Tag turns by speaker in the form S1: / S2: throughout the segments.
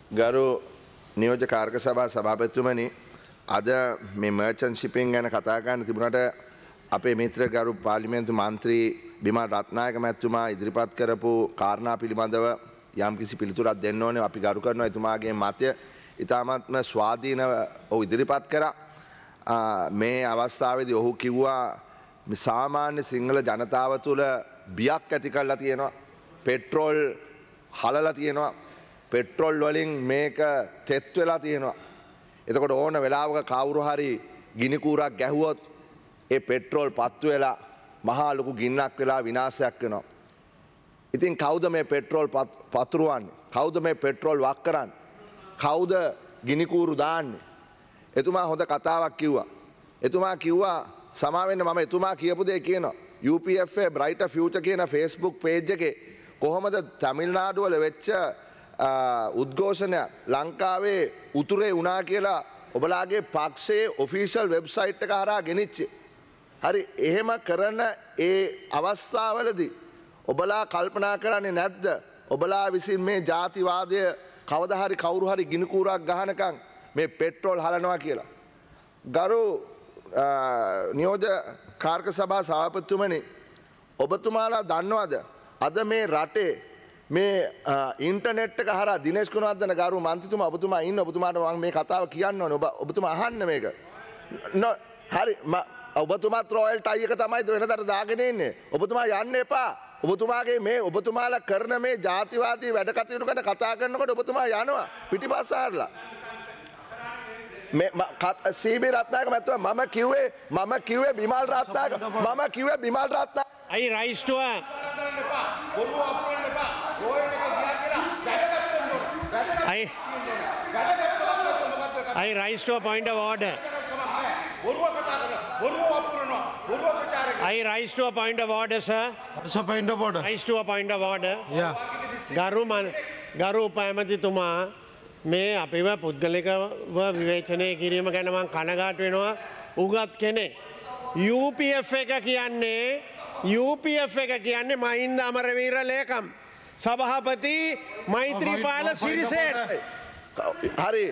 S1: ගරු නියෝජ්‍ය කාර්ක සභා සභාපතිතුමනි අද මේ මර්චන්ට් ෂිපින් ගැන කතා කරන්න තිබුණාට අපේ මිත්‍ර ගරු පාර්ලිමේන්තු මන්ත්‍රී බිමල් රත්නායක මැතිතුමා ඉදිරිපත් කරපු කාරණා පිළිබඳව යම්කිසි පිළිතුරක් දෙන්න ඕනේ. අපි ගරු කරනවා එතුමාගේ මතය ඉතාමත්ම ස්වාධීනව ඔහු ඉදිරිපත් කරා. මේ අවස්ථාවේදී ඔහු කිව්වා මේ සාමාන්‍ය සිංහල ජනතාව තුළ බියක් ඇති කරලා තියෙනවා. පෙට්‍රෝල් හලලා තියෙනවා. පෙට්‍රෝල් වලින් මේක තෙත් වෙලා තියෙනවා. එතකොට ඕන වෙලාවක කවුරු හරි ගිනි කූරක් ගැහුවොත් ඒ පෙට්‍රෝල් පත්තු වෙලා මහා ලොකු ගින්නක් වෙලා විනාශයක් වෙනවා. ඉතින් කවුද මේ පෙට්‍රෝල් පතුරවන්නේ? කවුද මේ පෙට්‍රෝල් වක් කරන්නේ? කවුද ගිනි කූරු දාන්නේ? එතුමා හොඳ කතාවක් කිව්වා. එතුමා කිව්වා සමාවෙන්න මම එතුමා කියපු දේ කියනවා. UPFA Brighter Future කියන Facebook page එකේ කොහොමද තමිල්නාඩු වල වෙච්ච උද්ඝෝෂණය ලංකාවේ උතුරේ වුණා කියලා ඔබලාගේ පක්ෂයේ ඔෆිෂල් වෙබ්සයිට් එක හරහා ගෙනිච්චේ. හරි එහෙම කරන ඒ අවස්ථාවලදී ඔබලා කල්පනා කරන්නේ නැද්ද ඔබලා විසින් මේ ජාතිවාදය කවදා හරි කවුරු හරි ගිනි කූරක් ගහනකම් මේ පෙට්‍රෝල් හලනවා කියලා. ගරු නියෝජ්‍ය කාර්ක සභා සභාපතිතුමනි ඔබතුමාලා දන්නවද අද මේ රටේ මේ ඉන්ටර්නෙට් එක හරහා දිනේෂ් ගුණවර්ධන ගරු මන්ත්‍රීතුමා ඔබතුමා ඉන්න ඔබතුමාට මම මේ කතාව කියන්න ඕනේ ඔබතුමා අහන්න මේක. හරි ඔබතුමාත් රොයල් ටයි එක තමයි වෙනදට දාගෙන ඉන්නේ. ඔබතුමා යන්න එපා. ඔබතුමාගේ මේ ඔබතුමාලා කරන මේ ජාතිවාදී වැඩ කටයුතු ගැන කතා කරනකොට ඔබතුමා යනවා පිටිපස්ස හරලා. සීබී රත්නායක මැතිතුමා මම කිව්වේ Bimal Ratnayake Bimal Ratnayake
S2: I rise to a I rise to a point of order. I rise to a point of order, sir.
S3: What's a point of order?
S2: Rise to a point of order.
S3: Yeah.
S2: ගරු උපඇමතිතුමා මේ අපිව පුද්ගලිකව විවේචනය කිරීම ගැන මම කනගාටු වෙනවා. උගත් කෙනෙක් UPF එක කියන්නේ මහින්ද අමරවීර ලේකම් සභාපති මෛත්‍රීපාල සිරිසේන.
S1: හරි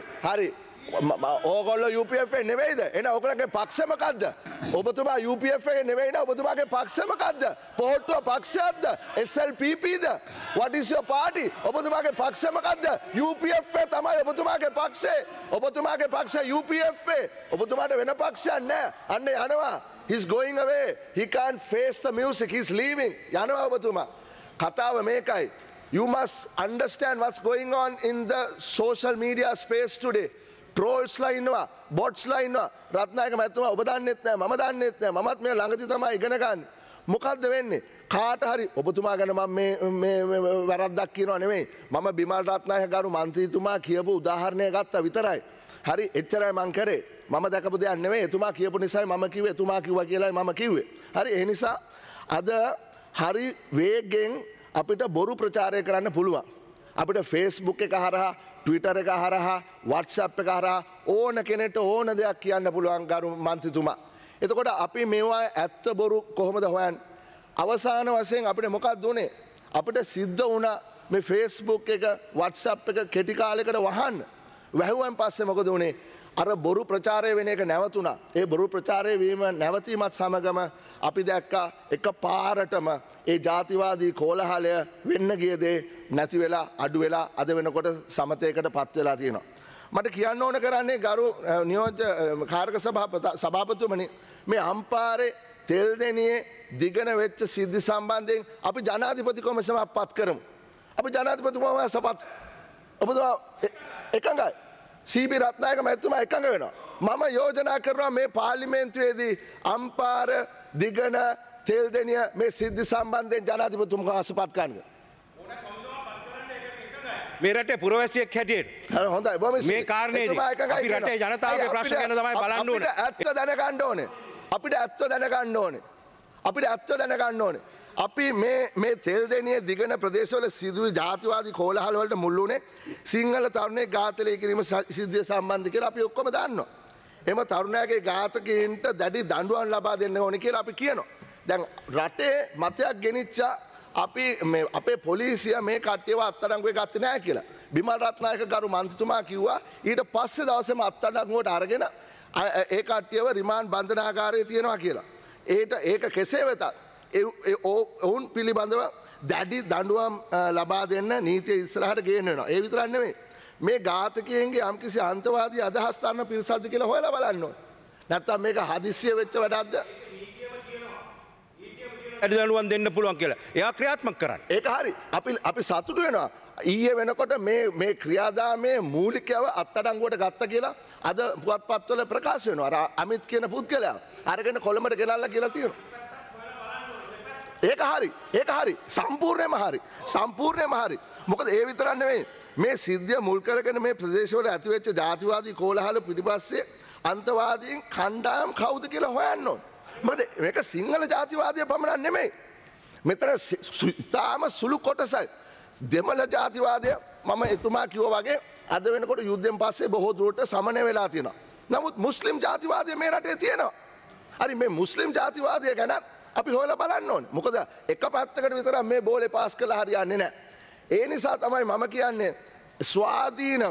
S1: ඕගොල්ලෝ UPF නෙවෙයිද? එහෙනම් ඔයගොල්ලන්ගේ පක්ෂ මොකද්ද? ඔබතුමා UPF එකේ නෙවෙයි නේද? ඔබතුමාගේ පක්ෂ මොකද්ද? පොහොට්ටුව පක්ෂයක්ද? SLPPද? What is your party? ඔබතුමාගේ පක්ෂ මොකද්ද? UPF තමයි ඔබතුමාගේ පක්ෂේ. ඔබතුමාගේ පක්ෂ UPF. ඔබතුමාට වෙන පක්ෂයක් නැහැ. අන්න යනවා. He's going away. He can't face the music. He's leaving. යනවා ඔබතුමා. කතාව මේකයි. You must understand what's going on in the social media space today. ට්‍රෝල්ස්ලා ඉන්නවා බොට්ස්ලා ඉන්නවා රත්නායක මැතිතුමා ඔබ දන්නෙත් නෑ මම දන්නෙත් නෑ මමත් මේ ළඟදී තමයි ඉගෙන ගන්න. මොකද්ද වෙන්නේ? කාට හරි ඔබතුමා ගැන මම මේ වැරද්දක් කියනවා නෙමෙයි. මම බිමල් රත්නායක ගරු මන්ත්‍රීතුමා කියපු උදාහරණය ගත්තා විතරයි. හරි එච්චරයි මං කරේ. මම දැකපු දෙයක් නෙමෙයි. එතුමා කියපු නිසායි මම කිව්වේ. එතුමා කිව්වා කියලායි මම කිව්වේ. හරි ඒ නිසා අද හරි වේගෙන් අපිට බොරු ප්‍රචාරය කරන්න පුළුවන්. අපිට Facebook එක හරහා Twitter එක හරහා WhatsApp එක හරහා ඕන කෙනෙක්ට ඕන දෙයක් කියන්න පුළුවන් ගරු මන්ත්‍රීතුමා. එතකොට අපි මේවා ඇත්ත බොරු කොහොමද හොයන්නේ? අවසාන වශයෙන් අපිට මොකක්ද උනේ? අපිට සිද්ධ වුණා මේ Facebook එක WhatsApp එක කෙටි කාලයකට වහන්න. වැහුවෙන් පස්සේ මොකද උනේ? අර බොරු ප්‍රචාරය වෙන එක නැවතුණා. ඒ බොරු ප්‍රචාරය වීම නැවතීමත් සමගම අපි දැක්කා එක පාරටම ඒ ජාතිවාදී කෝලහලය වෙන්න ගිය දේ නැති වෙලා අඩු වෙලා අද වෙනකොට සමතයකට පත් වෙලා තියෙනවා. මට කියන්න ඕන කරන්නේ ගරු නියෝජ්‍ය කාර්ක සභාපතිතුමනි මේ අම්පාරේ තෙල්දෙනියේ දිගන වෙච්ච සිද්ධි සම්බන්ධයෙන් අපි ජනාධිපති කොමිසමක් පත් කරමු. අපි ජනාධිපති කොමිසමක් ඔබතුමා එකඟයි? සීබී රත්නායක මැතිතුමා එකඟ වෙනවා. මම යෝජනා කරනවා මේ පාර්ලිමේන්තුවේදී අම්පාර දිගන තෙල්දෙනිය මේ සිද්ධි සම්බන්ධයෙන් ජනාධිපතිතුමා අසපත් කරන්න.
S4: මේ රටේ පුරවැසියෙක් හැටියට
S1: හොඳයි
S4: මේ කාරණේදී අපි රටේ ජනතාවගේ ප්‍රශ්න ගැන තමයි බලන්න ඕනේ.
S1: ඇත්ත දැනගන්න ඕනේ. අපිට ඇත්ත දැනගන්න ඕනේ. අපි මේ තෙල්දෙනිය දිගන ප්‍රදේශවල සිදුවූ ජාතිවාදී කෝලහල වලට මුල් වුණේ සිංහල තරුණයෙක් ඝාතනය කිරීම සිද්ධිය සම්බන්ධ කියලා අපි ඔක්කොම දන්නවා. එම තරුණයාගේ ඝාතකයන්ට දැඩි දඬුවම් ලබා දෙන්න ඕනේ කියලා අපි කියනවා. දැන් රටේ මතයක් ගෙනිච්ච අපි අපේ පොලිසිය මේ කට්ටියව අත්අඩංගුවේ ගත්තේ නැහැ කියලා. බිමල් රත්නායක ගරු මන්ත්‍රතුමා කිව්වා ඊට පස්සේ දවසේම අත්අඩංගුවට අරගෙන ඒ කට්ටියව රිමාන්ඩ් බන්ධනාගාරයේ තියනවා කියලා. ඒක කෙසේ වෙතත් ඔවුන් පිළිබඳව දැඩි දඬුවම් ලබා දෙන්න නීතිය ඉස්සරහට ගේන්න වෙනවා. ඒ විතරක් නෙමෙයි. මේ ඝාතකයන්ගේ යම්කිසි අන්තවාදී අදහස් ගන්න පිරිසක්ද කියලා හොයලා බලන්න ඕනේ. නැත්තම් මේක හදිස්සිය වෙච්ච වැඩක්ද?
S4: ඇඩදනුවන් දෙන්න පුළුවන් කියලා. එයා ක්‍රියාත්මක කරන්න.
S1: ඒක හරි. අපි සතුටු වෙනවා. ඊයේ වෙනකොට මේ ක්‍රියාදාමයේ මූලිකයව අත්අඩංගුවට ගත්ත කියලා අද පුවත්පත්වල ප්‍රකාශ වෙනවා. අර අමිත් කියන පුද්ගලයා අරගෙන කොළඹට ගෙනල්ලා කියලා තියෙනවා. ඒක හරි. සම්පූර්ණයෙන්ම හරි. සම්පූර්ණයෙන්ම හරි. මොකද ඒ විතරක් නෙවෙයි. මේ සිද්ධිය මුල් කරගෙන මේ ප්‍රදේශවල ඇතිවෙච්ච ජාතිවාදී කෝලහල පිටිපස්සේ අන්තවාදීන් කණ්ඩායම් කවුද කියලා හොයන්න ඕන. මොකද මේක සිංහල ජාතිවාදය පමණක් නෙමෙයි. මෙතන ඉතාම සුළු කොටසයි. දෙමළ ජාතිවාදය මම එතුමා කිව්වා වගේ අද වෙනකොට යුද්ධෙන් පස්සේ බොහෝ දුරට සමනය වෙලා තියෙනවා. නමුත් මුස්ලිම් ජාතිවාදය මේ රටේ තියෙනවා. හරි මේ මුස්ලිම් ජාතිවාදය ගැන අපි හොයලා බලන්න ඕනේ. මොකද එක පැත්තකට විතරක් මේ බෝලේ පාස් කළා හරියන්නේ නැහැ. ඒ නිසා තමයි මම කියන්නේ ස්වාධීනව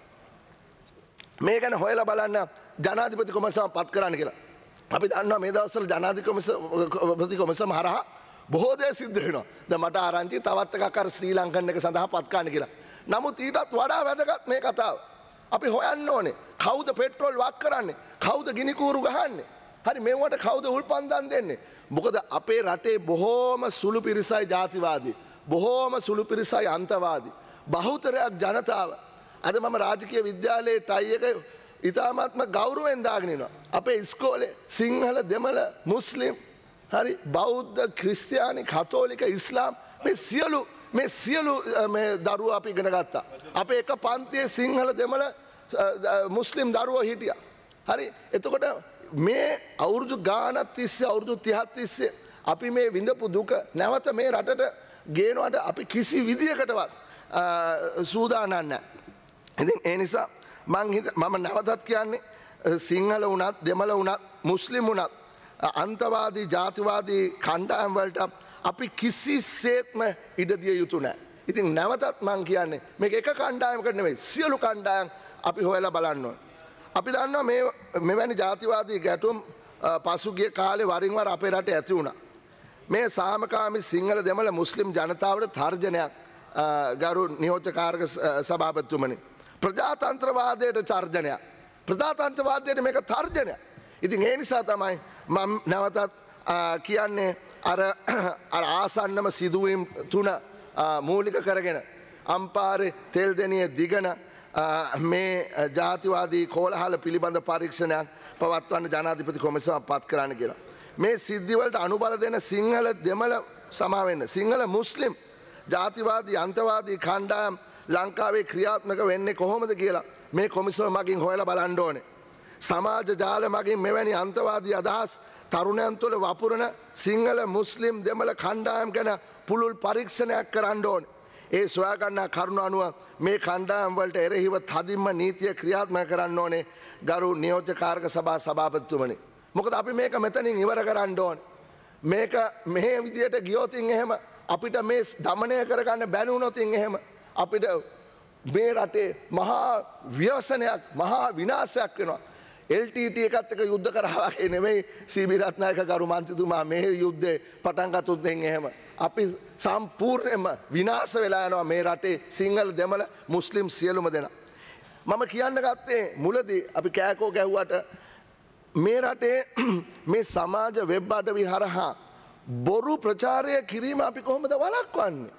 S1: මේ ගැන හොයලා බලන්න ජනාධිපති කොමසම පත් කරන්න කියලා. අපි දන්නවා මේ දවස්වල ජනාධිපති කොමසම හරහා බොහෝ දේ සිද්ධ වෙනවා. දැන් මට ආරංචි තවත් එකක් අර ශ්‍රී ලංකන් එක සඳහා පත් කරන්න කියලා. නමුත් ඊටත් වඩා වැදගත් මේ කතාව. අපි හොයන්න ඕනේ කවුද පෙට්‍රෝල් වක් කරන්නේ? කවුද ගිනි කූරු ගහන්නේ? හරි මේවට කවුද උල්පන්දම් දෙන්නේ? මොකද අපේ රටේ බොහෝම සුළු පිරිසයි ජාතිවාදී. බොහෝම සුළු පිරිසයි අන්තවාදී. බහුතරයක් ජනතාව අද මම රාජකීය විද්‍යාලයේ ටයි එක ඉතාමත්ම ගෞරවයෙන් දාගෙන ඉනවා. අපේ ඉස්කෝලේ සිංහල දෙමළ මුස්ලිම් හරි බෞද්ධ ක්‍රිස්තියානි කතෝලික ඉස්ලාම් මේ සියලු දරුවෝ අපි ඉගෙන ගත්තා. අපේ එක පන්තියේ සිංහල දෙමළ මුස්ලිම් දරුවෝ හිටියා. හරි එතකොට මේ අවුරුදු ගානක් තිස්සේ අවුරුදු 30ක් තිස්සේ අපි මේ විඳපු දුක නැවත මේ රටට ගේනවට අපි කිසි විදියකටවත් සූදානම් නැහැ. ඉතින් ඒ නිසා මම නැවතත් කියන්නේ සිංහල වුණත් දෙමළ වුණත් මුස්ලිම් වුණත් අන්තවාදී ජාතිවාදී කණ්ඩායම් වලට අපි කිසිසේත්ම ඉඩ දිය යුතු නැහැ. ඉතින් නැවතත් මම කියන්නේ මේක එක කණ්ඩායමකට නෙවෙයි සියලු කණ්ඩායම් අපි හොයලා බලන්න ඕනේ. අපි දන්නවා මෙවැනි ජාතිවාදී ගැටුම් පසුගිය කාලේ වරින් වර අපේ රටේ ඇති වුණා. මේ සාමකාමී සිංහල දෙමළ මුස්ලිම් ජනතාවට තර්ජනයක් ගරු නියෝජ්‍ය කාර්ක සභාපතිතුමනි. ප්‍රජාතන්ත්‍රවාදයට තර්ජනයක්. ප්‍රජාතන්ත්‍රවාදයට මේක තර්ජනයක්. ඉතින් ඒ නිසා තමයි මම නැවතත් කියන්නේ අර ආසන්නම සිදුවීම් තුන මූලික කරගෙන අම්පාරේ තෙල්දෙනිය දිගන මේ ජාතිවාදී කෝලහල පිළිබඳ පරීක්ෂණයක් පවත්වන්න ජනාධිපති කොමසම පත් කරන්න කියලා. මේ සිද්ධිවලට අනුබල දෙන සිංහල දෙමළ සමාවෙන්න සිංහල මුස්ලිම් ජාතිවාදී අන්තවාදී කණ්ඩායම් ලංකාවේ ක්‍රියාත්මක වෙන්නේ කොහොමද කියලා මේ කොමිසම මගින් හොයලා බලන්න ඕනේ. සමාජ ජාල මගින් මෙවැනි අන්තවාදී අදහස් තරුණයන් තුළ වපුරන සිංහල මුස්ලිම් දෙමළ කණ්ඩායම් ගැන පුළුල් පරීක්ෂණයක් කරන්න ඕනේ. ඒ සොයාගන්නා කරුණු අනුව මේ කණ්ඩායම් වලට එරෙහිව තදින්ම නීතිය ක්‍රියාත්මක කරන්න ඕනේ ගරු නියෝජ්‍ය කාර්ක සභා සභාපතිතුමනි. මොකද අපි මේක මෙතනින් ඉවර කරන්න ඕනේ. මේක මේ විදියට ගියොතින් එහෙම අපිට මේ දමනය කරගන්න බැරි වුණොතින් එහෙම අපිට මේ රටේ මහා ව්‍යසනයක් මහා විනාශයක් වෙනවා. LTT එකත් එක යුද්ධ කරා වගේ නෙමෙයි සීබී රත්නායක ගරු මන්ත්‍රීතුමා මේ යුද්ධේ පටන් ගත්තොත් එහෙම අපි සම්පූර්ණයෙන්ම විනාශ වෙලා යනවා මේ රටේ සිංහල දෙමළ මුස්ලිම් සියලුම දෙනා. මම කියන්න ගත්තේ මුලදී අපි කෑකෝ ගැහුවට මේ රටේ මේ සමාජ වෙබ් අඩවි හරහා බොරු ප්‍රචාරය කිරීම අපි කොහොමද වළක්වන්නේ?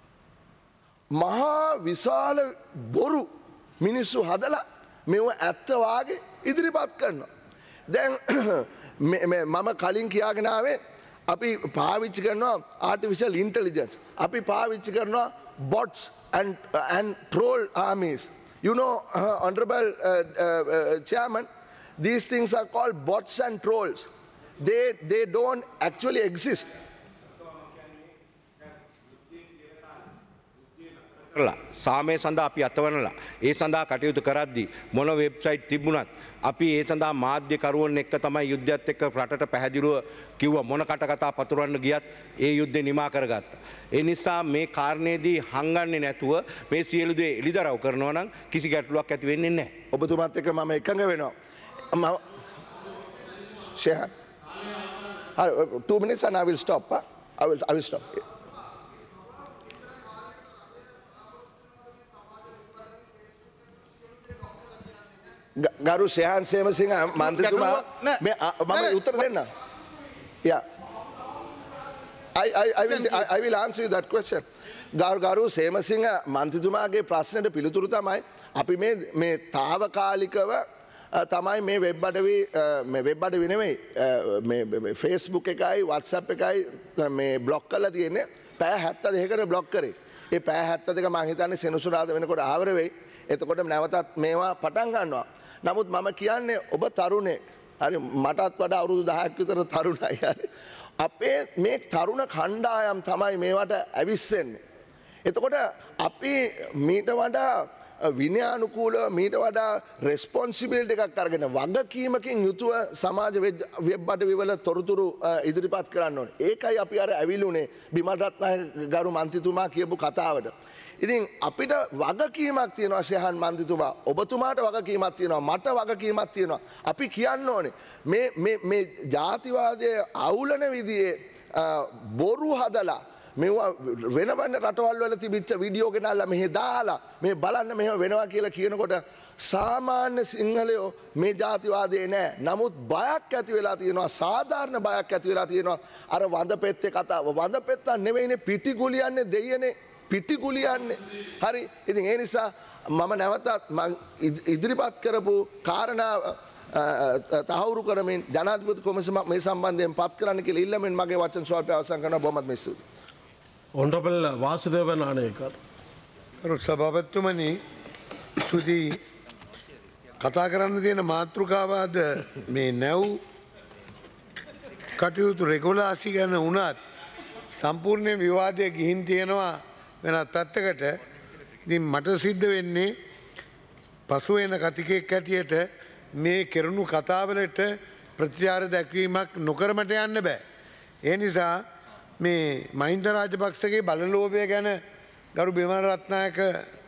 S1: මහා විශාල බොරු මිනිස්සු හදලා මෙව ඇත්ත වාගේ ඉදිරිපත් කරනවා. දැන් මම කලින් කියාගෙන ආවේ අපි පාවිච්චි කරනවා ආටිෆිෂල් ඉන්ටෙලිජන්ස්. අපි පාවිච්චි කරනවා bots and troll armies. You know, honorable chairman, these things are called bots and trolls. They don't actually exist.
S4: කරලා සාමය සඳහා අපි අතවනලා ඒ සඳහා කටයුතු කරද්දී මොන වෙබ්සයිට් තිබුණත් අපි ඒ සඳහා මාධ්‍යකරුවන් එක්ක තමයි යුද්ධයත් එක්ක රටට පැහැදිලිව කිව්ව මොන කටකතා පතුරවන්න ගියත් ඒ යුද්ධේ නිමා කරගත්තා. ඒ නිසා මේ කාරණේදී හංගන්නේ නැතුව මේ සියලු දේ එලිදරව් කරනවා නම් කිසි ගැටලුවක් ඇති වෙන්නේ නැහැ.
S1: ඔබතුමාත් එක්ක මම එකඟ වෙනවා. Shehan. 2 minutes and I will stop. Huh? I will stop. ගරු ශයහන් සේමසිංහ මන්ත්‍රීතුමා මම උත්තර දෙන්න. Yeah. I will answer you that question. ගරු සේමසිංහ මන්ත්‍රීතුමාගේ ප්‍රශ්නයට පිළිතුරු තමයි අපි මේ තාවකාලිකව තමයි මේ වෙබ් අඩවි නෙමෙයි මේ Facebook එකයි WhatsApp එකයි මේ බ්ලොක් කරලා තියෙන්නේ පැය 72කට බ්ලොක් කරේ. ඒ පැය 72 මම හිතන්නේ සෙනසුරාදා වෙනකොට ආවර වෙයි. එතකොට නැවතත් මේවා පටන් ගන්නවා. නමුත් මම කියන්නේ ඔබ තරුණෙක්. හරි මටත් වඩා අවුරුදු 10ක් විතර තරුණයි. හරි. අපේ මේ තරුණ කණ්ඩායම් තමයි මේවට ඇවිස්සෙන්නේ. එතකොට අපි මීට වඩා විනයානුකූල මීට වඩා රෙස්පොන්සිබිලිටි එකක් අරගෙන වගකීමකින් යුතුව සමාජ වෙබ් අඩවිවල තොරතුරු ඉදිරිපත් කරන්න ඕනේ. ඒකයි අපි අර ඇවිලුනේ බිමල් රත්නායක ගරු මන්ත්‍රීතුමා කියපු කතාවට. ඉතින් අපිට වගකීමක් තියෙනවා ශයහන් මන්ත්‍රීතුමා. ඔබතුමාට වගකීමක් තියෙනවා. මට වගකීමක් තියෙනවා. අපි කියන්න ඕනේ මේ ජාතිවාදයේ අවුලන විදිහේ බොරු හදලා මෙවා වෙන රටවල් වල තිබිච්ච වීඩියෝ ගෙනල්ලා මෙහෙ දාලා මේ බලන්න මෙහෙම වෙනවා කියලා කියනකොට සාමාන්‍ය සිංහලයෝ මේ ජාතිවාදේ නෑ. නමුත් බයක් ඇති වෙලා තියෙනවා. සාධාරණ බයක් ඇති වෙලා තියෙනවා. අර වඳපෙත්තේ කතාව. වඳපෙත්තා නෙවෙයිනේ පිටිගුලියන්නේ දෙයියනේ. පිටිගුලියන්නේ. හරි. ඉතින් ඒ නිසා මම නැවතත් ඉදිරිපත් කරපු කාරණා තහවුරු කරමින් ජනාධිපති කොමිසම මේ සම්බන්ධයෙන් පත් කරන්න කියලා ඉල්ලමින් මගේ වචන ස්වල්පය අවසන් කරනවා. බොහොමත් ස්තුතියි.
S3: Honorable Vasudeva Nanayakar.
S5: සභාපතිතුමනි ස්තුතියි. කතා කරන්න තියෙන මාතෘකාවාද මේ නැව් කටයුතු රෙගුලාසි ගැන වුණත් සම්පූර්ණයෙන් විවාදය ගිහින් තියෙනවා වෙනත් පැත්තකට. ඉතින් මට සිද්ධ වෙන්නේ පසු වෙන කතිකෙක් හැටියට මේ කෙරුණු කතාවලට ප්‍රතිචාර දැක්වීමක් නොකරමට යන්න බෑ. ඒ නිසා මේ මහින්ද රාජපක්ෂගේ බලලෝභය ගැන ගරු බිමල් රත්නායක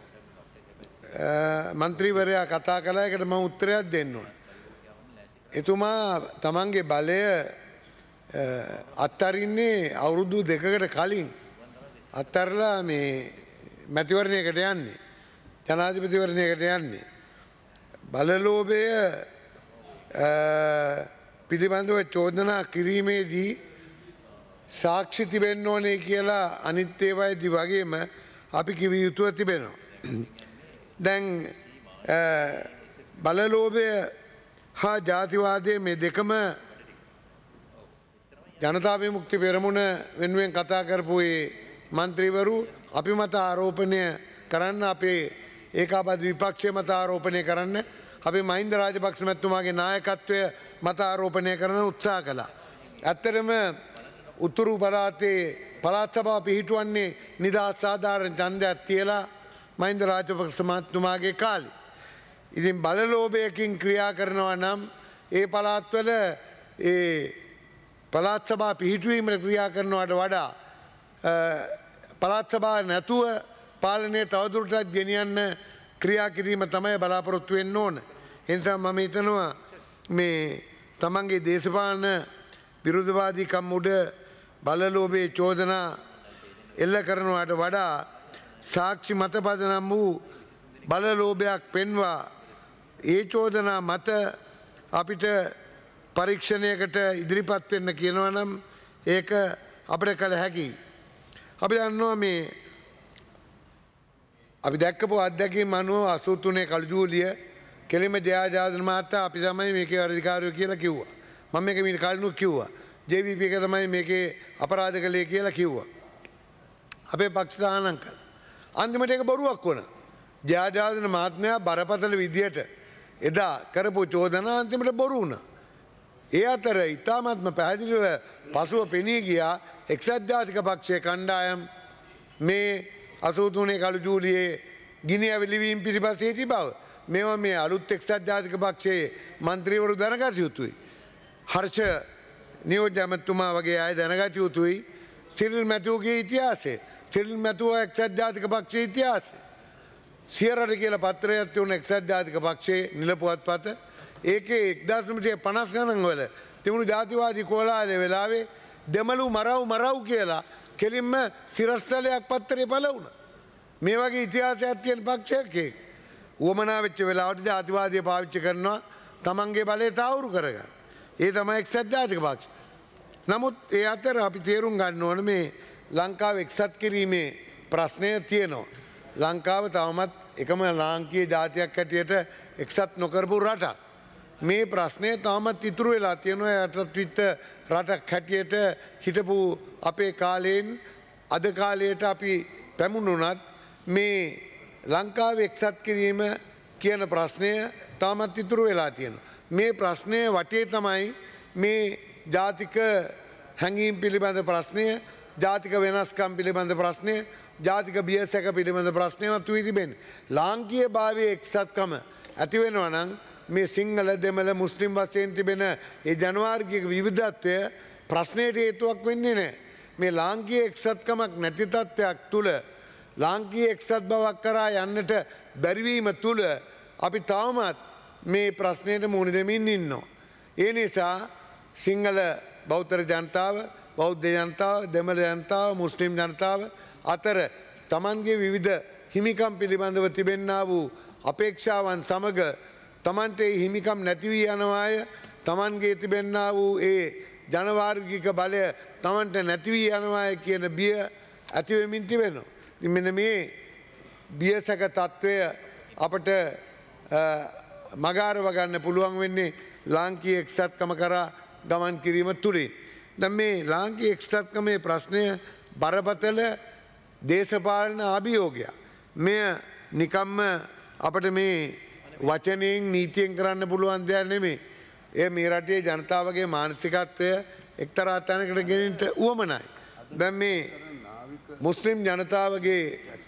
S5: මන්ත්‍රීවරයා කතා කළා. එකට මම උත්තරයක් දෙන්න ඕන. එතුමා තමන්ගේ බලය අත්තරින්නේ අවුරුදු 2කට කලින් අත්තරලා මේ මැතිවරණයකට යන්නේ. ජනාධිපතිවරණයකට යන්නේ. බලලෝභය පිළිබඳව චෝදනා කිරීමේදී සාක්ෂි තිබෙන්න ඕනේ කියලා අනිත් ඒවායිදී වගේම අපි කිව යුතුව තිබෙනවා. දැන් බලලෝභය හා ජාතිවාදය මේ දෙකම ජනතා විමුක්ති පෙරමුණ වෙනුවෙන් කතා කරපු ඒ මන්ත්‍රීවරු අපි මත ආරෝපණය කරන්න අපේ ඒකාබද්ධ විපක්ෂය මත ආරෝපණය කරන්න අපි මහින්ද රාජපක්ෂ මැතිතුමාගේ නායකත්වය මත ආරෝපණය කරන උත්සාහ කළා. ඇත්තටම උතුරු පළාතේ පළාත් සභාව පිහිටුවන්නේ නිදහස් සාධාරණ ඡන්දයක් තියලා මහින්ද රාජපක්ෂ මහත්මයාගේ කාලේ. ඉතින් බලලෝභයකින් ක්‍රියා කරනවා නම් ඒ පළාත්වල ඒ පළාත් සභා පිහිටුවීමට ක්‍රියා කරනවට වඩා පළාත් සභාව නැතුව පාලනය තවදුරටත් ගෙනියන්න ක්‍රියා කිරීම තමයි බලාපොරොත්තු වෙන්න ඕන. ඒ නිසා මම හිතනවා මේ තමන්ගේ දේශපාලන විරුද්ධවාදීකම් උඩ බලලෝභයේ චෝදනා එල්ල කරනවට වඩා සාක්ෂි මත පදනම් වූ බලලෝභයක් පෙන්වා ඒ චෝදනා මත අපිට පරීක්ෂණයකට ඉදිරිපත් වෙන්න කියනවා නම් ඒක අපිට කළ හැකියි. අපි දන්නවා මේ අපි දැක්කපු අත්දැකීම් අනුව 83 කළු ජූලිය කෙලිම ජයාජාදන මහතා අපි තමයි මේකේ වැඩිකාරයෝ කියලා කිව්වා. මම මේක මීට කලිනුත් කිව්වා. JVP එක තමයි මේකේ අපරාධ කළේ කියලා කිව්වා. අපේ පක්ෂ දානං කළා. අන්තිමට ඒක බොරුවක් වුණා. ජයාජාදන මහත්මයා බරපතල විදියට එදා කරපු චෝදනා අන්තිමට බොරු වුණා. ඒ අතර ඉතාමත්ම පැහැදිලිව පසුව පෙනී ගියා එක්සත් ජාතික පක්ෂයේ කණ්ඩායම් මේ 83 කළු ජූලියේ ගිනි ඇවිලිවීම් පිටිපස්සේ සිටි බව මේවා මේ අලුත් එක්සත් ජාතික පක්ෂයේ මන්ත්‍රීවරු දැනගත යුතුයි. හර්ෂ නියෝජ්‍ය ඇමතුමා වගේ අය දැනගත යුතුයි සිරිල් මැතිව්ගේ ඉතිහාසය. සිරිල් මැතිව් එක්සත් ජාතික පක්ෂයේ ඉතිහාසය. සියරට කියලා පත්‍රයක් තිබුණ එක්සත් ජාතික පක්ෂයේ නිල පුවත්පත ඒකේ 1950 ගණන් වල තිබුණු ජාතිවාදී කෝලාහල වෙලාවේ දෙමළු මරව් කියලා කෙලින්ම සිරස්තලයක් පත්තරේ පළ වුණා. මේ වගේ ඉතිහාසයක් තියෙන පක්ෂයක් ඒක. උවමනා වෙච්ච වෙලාවට ජාතිවාදය පාවිච්චි කරනවා තමන්ගේ බලය තහවුරු කරගන්න. ඒ තමයි එක්සත් ජාතික පක්ෂ. නමුත් ඒ අතර අපි තේරුම් ගන්න ඕන මේ ලංකාව එක්සත් කිරීමේ ප්‍රශ්නය තියෙනවා. ලංකාව තවමත් එකම ලාංකීය ජාතියක් හැටියට එක්සත් නොකරපු රටක්. මේ ප්‍රශ්නය තවමත් ඉතුරු වෙලා තියෙනවා යටත් විත්ත රටක් හැටියට හිටපු අපේ කාලයෙන් අද කාලයට අපි පැමුණුනත් මේ ලංකාව එක්සත් කිරීම කියන ප්‍රශ්නය තාමත් ඉතුරු වෙලා තියෙනවා. මේ ප්‍රශ්නය වටේ තමයි මේ ජාතික හැඟීම් පිළිබඳ ප්‍රශ්නය ජාතික වෙනස්කම් පිළිබඳ ප්‍රශ්නය ජාතික බියසැක පිළිබඳ ප්‍රශ්නයවත් වී තිබෙන්නේ. ලාංකීය භාවයේ එක්සත්කම ඇතිවෙනවා නම් මේ සිංහල දෙමළ මුස්ලිම් වශයෙන් තිබෙන ඒ ජනවාර්ගික විවිධත්වය ප්‍රශ්නයට හේතුවක් වෙන්නේ නැහැ. මේ ලාංකීය එක්සත්කමක් නැති තත්ත්වයක් තුළ ලාංකීය එක්සත් බවක් කරා යන්නට බැරිවීම තුළ අපි තවමත් මේ ප්‍රශ්නයට මුහුණ දෙමින් ඉන්නවා. ඒ නිසා සිංහල බෞද්ධ ජනතාව බෞද්ධ ජනතාව දෙමළ ජනතාව මුස්ලිම් ජනතාව අතර තමන්ගේ විවිධ හිමිකම් පිළිබඳව තිබෙන්නා වූ අපේක්ෂාවන් සමග තමන්ට හිමිකම් නැතිවී යනවාය තමන්ගේ තිබෙන්නා වූ ඒ ජනවාර්ගික බලය තමන්ට නැතිවී යනවාය කියන බිය ඇතිවෙමින් තිබෙනවා. මෙන්න මේ බියසැක තත්ත්වය අපට මගාරව ගන්න පුළුවන් වෙන්නේ ලාංකීය එක්සත්කම කරා ගමන් කිරීම තුළින්. දැන් මේ ලාංකීය එක්සත්කමේ ප්‍රශ්නය බරපතල දේශපාලන අභියෝගයක්. මෙය නිකම්ම අපට මේ වචනයෙන් නීතියෙන් කරන්න පුළුවන් දෙයක් නෙමෙයි. ඒ මේ රටේ ජනතාවගේ මානසිකත්වය එක්තරා තැනකට ගෙනින්න උවමනයි. දැන් මේ මුස්ලිම් ජනතාවගේ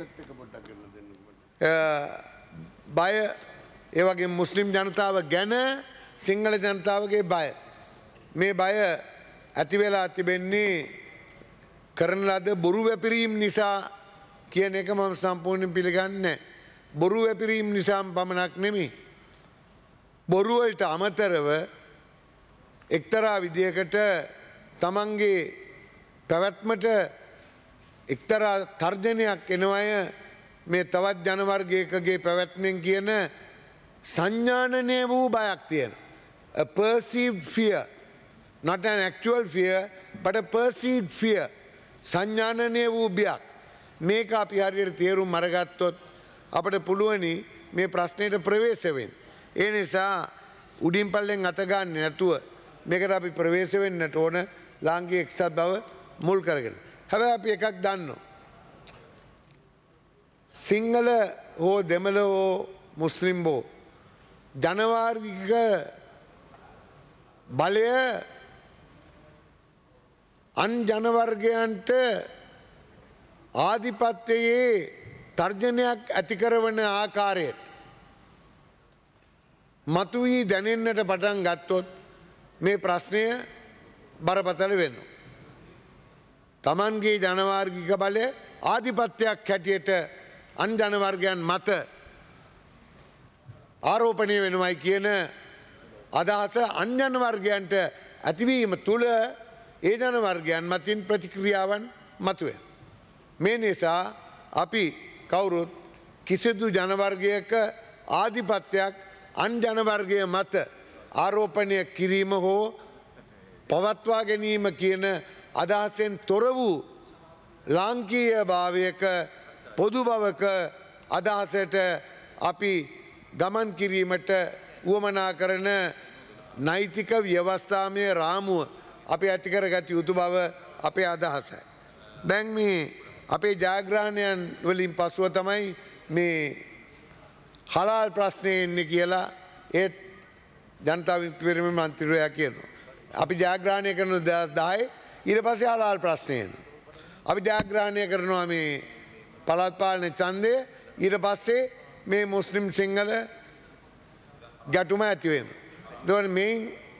S5: බය ඒ වගේ මුස්ලිම් ජනතාව ගැන සිංහල ජනතාවගේ බය මේ බය ඇති වෙලා තිබෙන්නේ කරන ලද බොරු වැපිරීම් නිසා කියන එක මම සම්පූර්ණයෙන් පිළිගන්නේ. බොරු වැපිරීම් නිසාම පමණක් නෙමෙයි. බොරු වලට අමතරව එක්තරා විදියකට තමන්ගේ පැවැත්මට එක්තරා තර්ජනයක් එනවය මේ තවත් ජනවර්ගයකගේ පැවැත්මෙන් කියන සංඥානනය වූ බයක් තියෙන. A perceived fear. Not an actual fear, but a perceived fear. සංඥානනය වූ බියක්. මේක අපි හරියට තේරුම් අරගත්තොත් අපට පුළුවනි මේ ප්‍රශ්නයට ප්‍රවේශ වෙන්න. ඒ නිසා උඩින් පල්ලෙන් අත ගන්න නැතුව මේකට අපි ප්‍රවේශ වෙන්නට ඕන ලාංකීය එක්සත් බව මුල් කරගෙන. හැබැයි අපි එකක් දන්නවා. සිංහල හෝ දෙමළ හෝ මුස්ලිම් හෝ ජනවාර්ගික බලය අන් ජනවර්ගයන්ට ආධිපත්‍යයේ තර්ජනයක් ඇතිකරවන ආකාරයට මතුවී දැනෙන්නට පටන් ගත්තොත් මේ ප්‍රශ්නය බරපතල වෙනවා. තමන්ගේ ජනවාර්ගික බලය ආධිපත්‍යයක් හැටියට අන් ජනවර්ගයන් මත ආරෝපණය වෙනවයි කියන අදහස අන් ජනවර්ගයන්ට ඇතිවීම තුළ ඒ ජනවර්ගයන් මතින් ප්‍රතික්‍රියාවන් මතුවේ. මේ නිසා අපි කවුරුත් කිසිදු ජනවර්ගයක ආධිපත්‍යයක් අන් ජනවර්ගය මත ආරෝපණය කිරීම හෝ පවත්වා ගැනීම කියන අදහසෙන් තොර වූ ලාංකීය භාවයක පොදු බවක අදහසට අපි ගමන් කිරීමට වුවමනා කරන නෛතික ව්‍යවස්ථාමය රාමුව අපි ඇතිකර ගත යුතු බව අපේ අදහසයි. දැන් මේ අපේ ජයග්‍රහණයන් වලින් පසුව තමයි මේ හලාල් ප්‍රශ්නය එන්නේ කියලා ඒත් ජනතා විමුක්ති පෙරමුණේ මන්ත්‍රීවරයා කියනවා. අපි ජයග්‍රහණය කරන 2010 ඊට පස්සේ හලාල් ප්‍රශ්නය එනවා. අපි ජයග්‍රහණය කරනවා මේ පළාත් පාලන ඡන්දය ඊට පස්සේ මේ මුස්ලිම් සිංහල ගැටුම ඇති වෙනවා. එතකොට මේ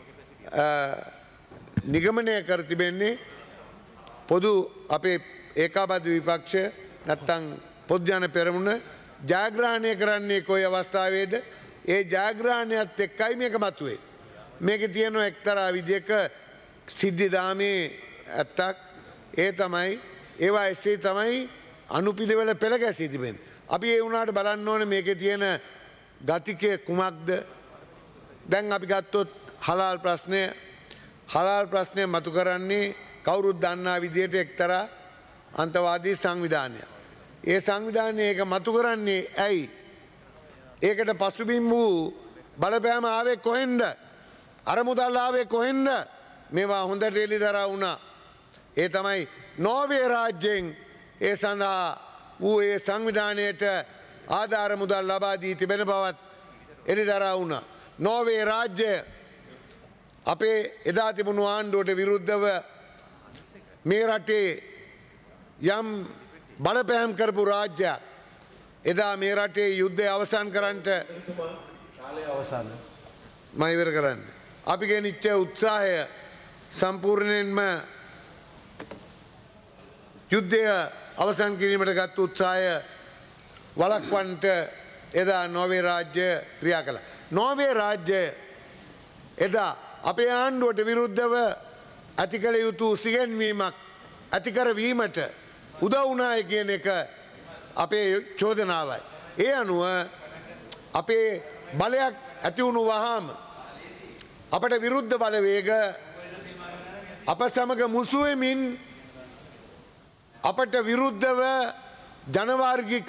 S5: නිගමනය කර තිබෙන්නේ පොදු අපේ ඒකාබද්ධ විපක්ෂය නැත්තම් පොදු ජන පෙරමුණ ජයග්‍රහණය කරන්නේ කොයි අවස්ථාවේද? ඒ ජයග්‍රහණයත් එක්කයි මේක මතුවේ. මේකේ තියෙන එක්තරා විදියක සිද්ධිදාමේ ඇත්තක් ඒ තමයි ඒවා එසේ තමයි අනුපිළිවෙල පෙළ ගැසී තිබෙන්නේ. අපි ඒ වුණාට බලන්න ඕනේ මේකේ තියෙන ගතිකය කුමක්ද? දැන් අපි ගත්තොත් හලාල් ප්‍රශ්නය මතු කරන්නේ කවුරුත් දන්නා විදියට එක්තරා අන්තවාදී සංවිධානයක්. ඒ සංවිධානය ඒක මතු කරන්නේ ඇයි? ඒකට පසුබිම් වූ බලපෑම ආවේ කොහෙන්ද? අරමුදල් ආවේ කොහෙන්ද? මේවා හොඳට එළිදරව් වුණා. ඒ තමයි නෝර්වේ රාජ්‍යයෙන් ඒ සඳහා වූ ඒ සංවිධානයට ආධාර මුදල් ලබා දී තිබෙන බවත් එළිදරව් වුණා. නෝර්වේ රාජ්‍යය අපේ එදා තිබුණු ආණ්ඩුවට විරුද්ධව මේ රටේ යම් බලපෑම් කරපු රාජ්‍යයක්. එදා මේ රටේ යුද්ධය අවසන් කරන්නට මම ඉවර කරන්න. අපි ගෙනිච්ච උත්සාහය සම්පූර්ණයෙන්ම යුද්ධය අවසන් කිරීමට ගත් උත්සාහය වළක්වන්නට එදා නෝර්වේ රාජ්‍ය ක්‍රියා කළා. නෝර්වේ රාජ්‍යය එදා අපේ ආණ්ඩුවට විරුද්ධව ඇති කළ යුතු සිගෙන්වීමක් ඇතිකරවීමට උදව් වුණායි කියන එක අපේ චෝදනාවයි. ඒ අනුව අපේ බලයක් ඇති වුණු වහාම අපට විරුද්ධ බලවේග අප සමග මුසු වෙමින් අපට විරුද්ධව ජනවාර්ගික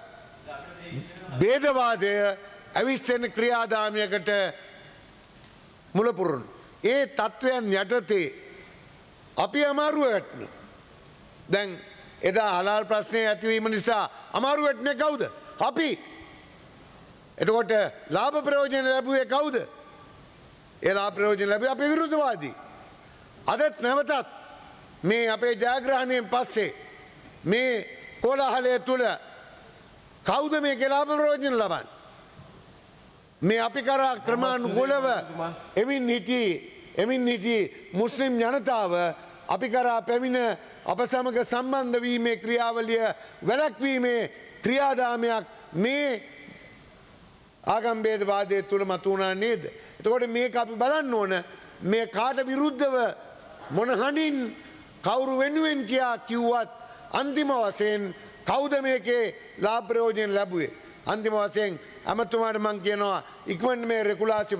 S5: භේදවාදය ඇවිස්සෙන ක්‍රියාදාමයකට මුලපුරුණු. ඒ තත්ත්වයන් යටතේ අපි අමාරුව වැටෙන. දැන් එදා හලාල් ප්‍රශ්නය ඇතිවීම නිසා අමාරු වැටෙන්නේ කවුද? අපි. එතකොට ලාභ ප්‍රයෝජන ලැබුවේ කවුද? ඒ ලාභ ප්‍රයෝජන ලැබුවේ අපේ විරුද්ධවාදී. අදත් නැවතත් මේ අපේ ජයග්‍රහණයෙන් පස්සේ මේ කොලාහලය තුල කවුද මේකේ ලාභ ප්‍රයෝජන ලබන්නේ? මේ අපි කරා ක්‍රමානුකූලව එමින් හිටි මුස්ලිම් ජනතාව අපි කරා පැමිණ අප සමග සම්බන්ධ වීමේ ක්‍රියාවලිය වැළැක්වීමේ ක්‍රියාදාමයක් මේ ආගම්භේදවාදය තුළ මතු වුණා නේද? එතකොට මේක අපි බලන්න ඕන මේ කාට විරුද්ධව මොන හඬින් කවුරු වෙනුවෙන් කිව්වත් අන්තිම වශයෙන් කවුද මේකේ ලාභ ප්‍රයෝජන ලැබුවේ? අන්තිම වශයෙන් අමතුමාට මං කියනවා ඉක්මනට මේ රෙගුලාසි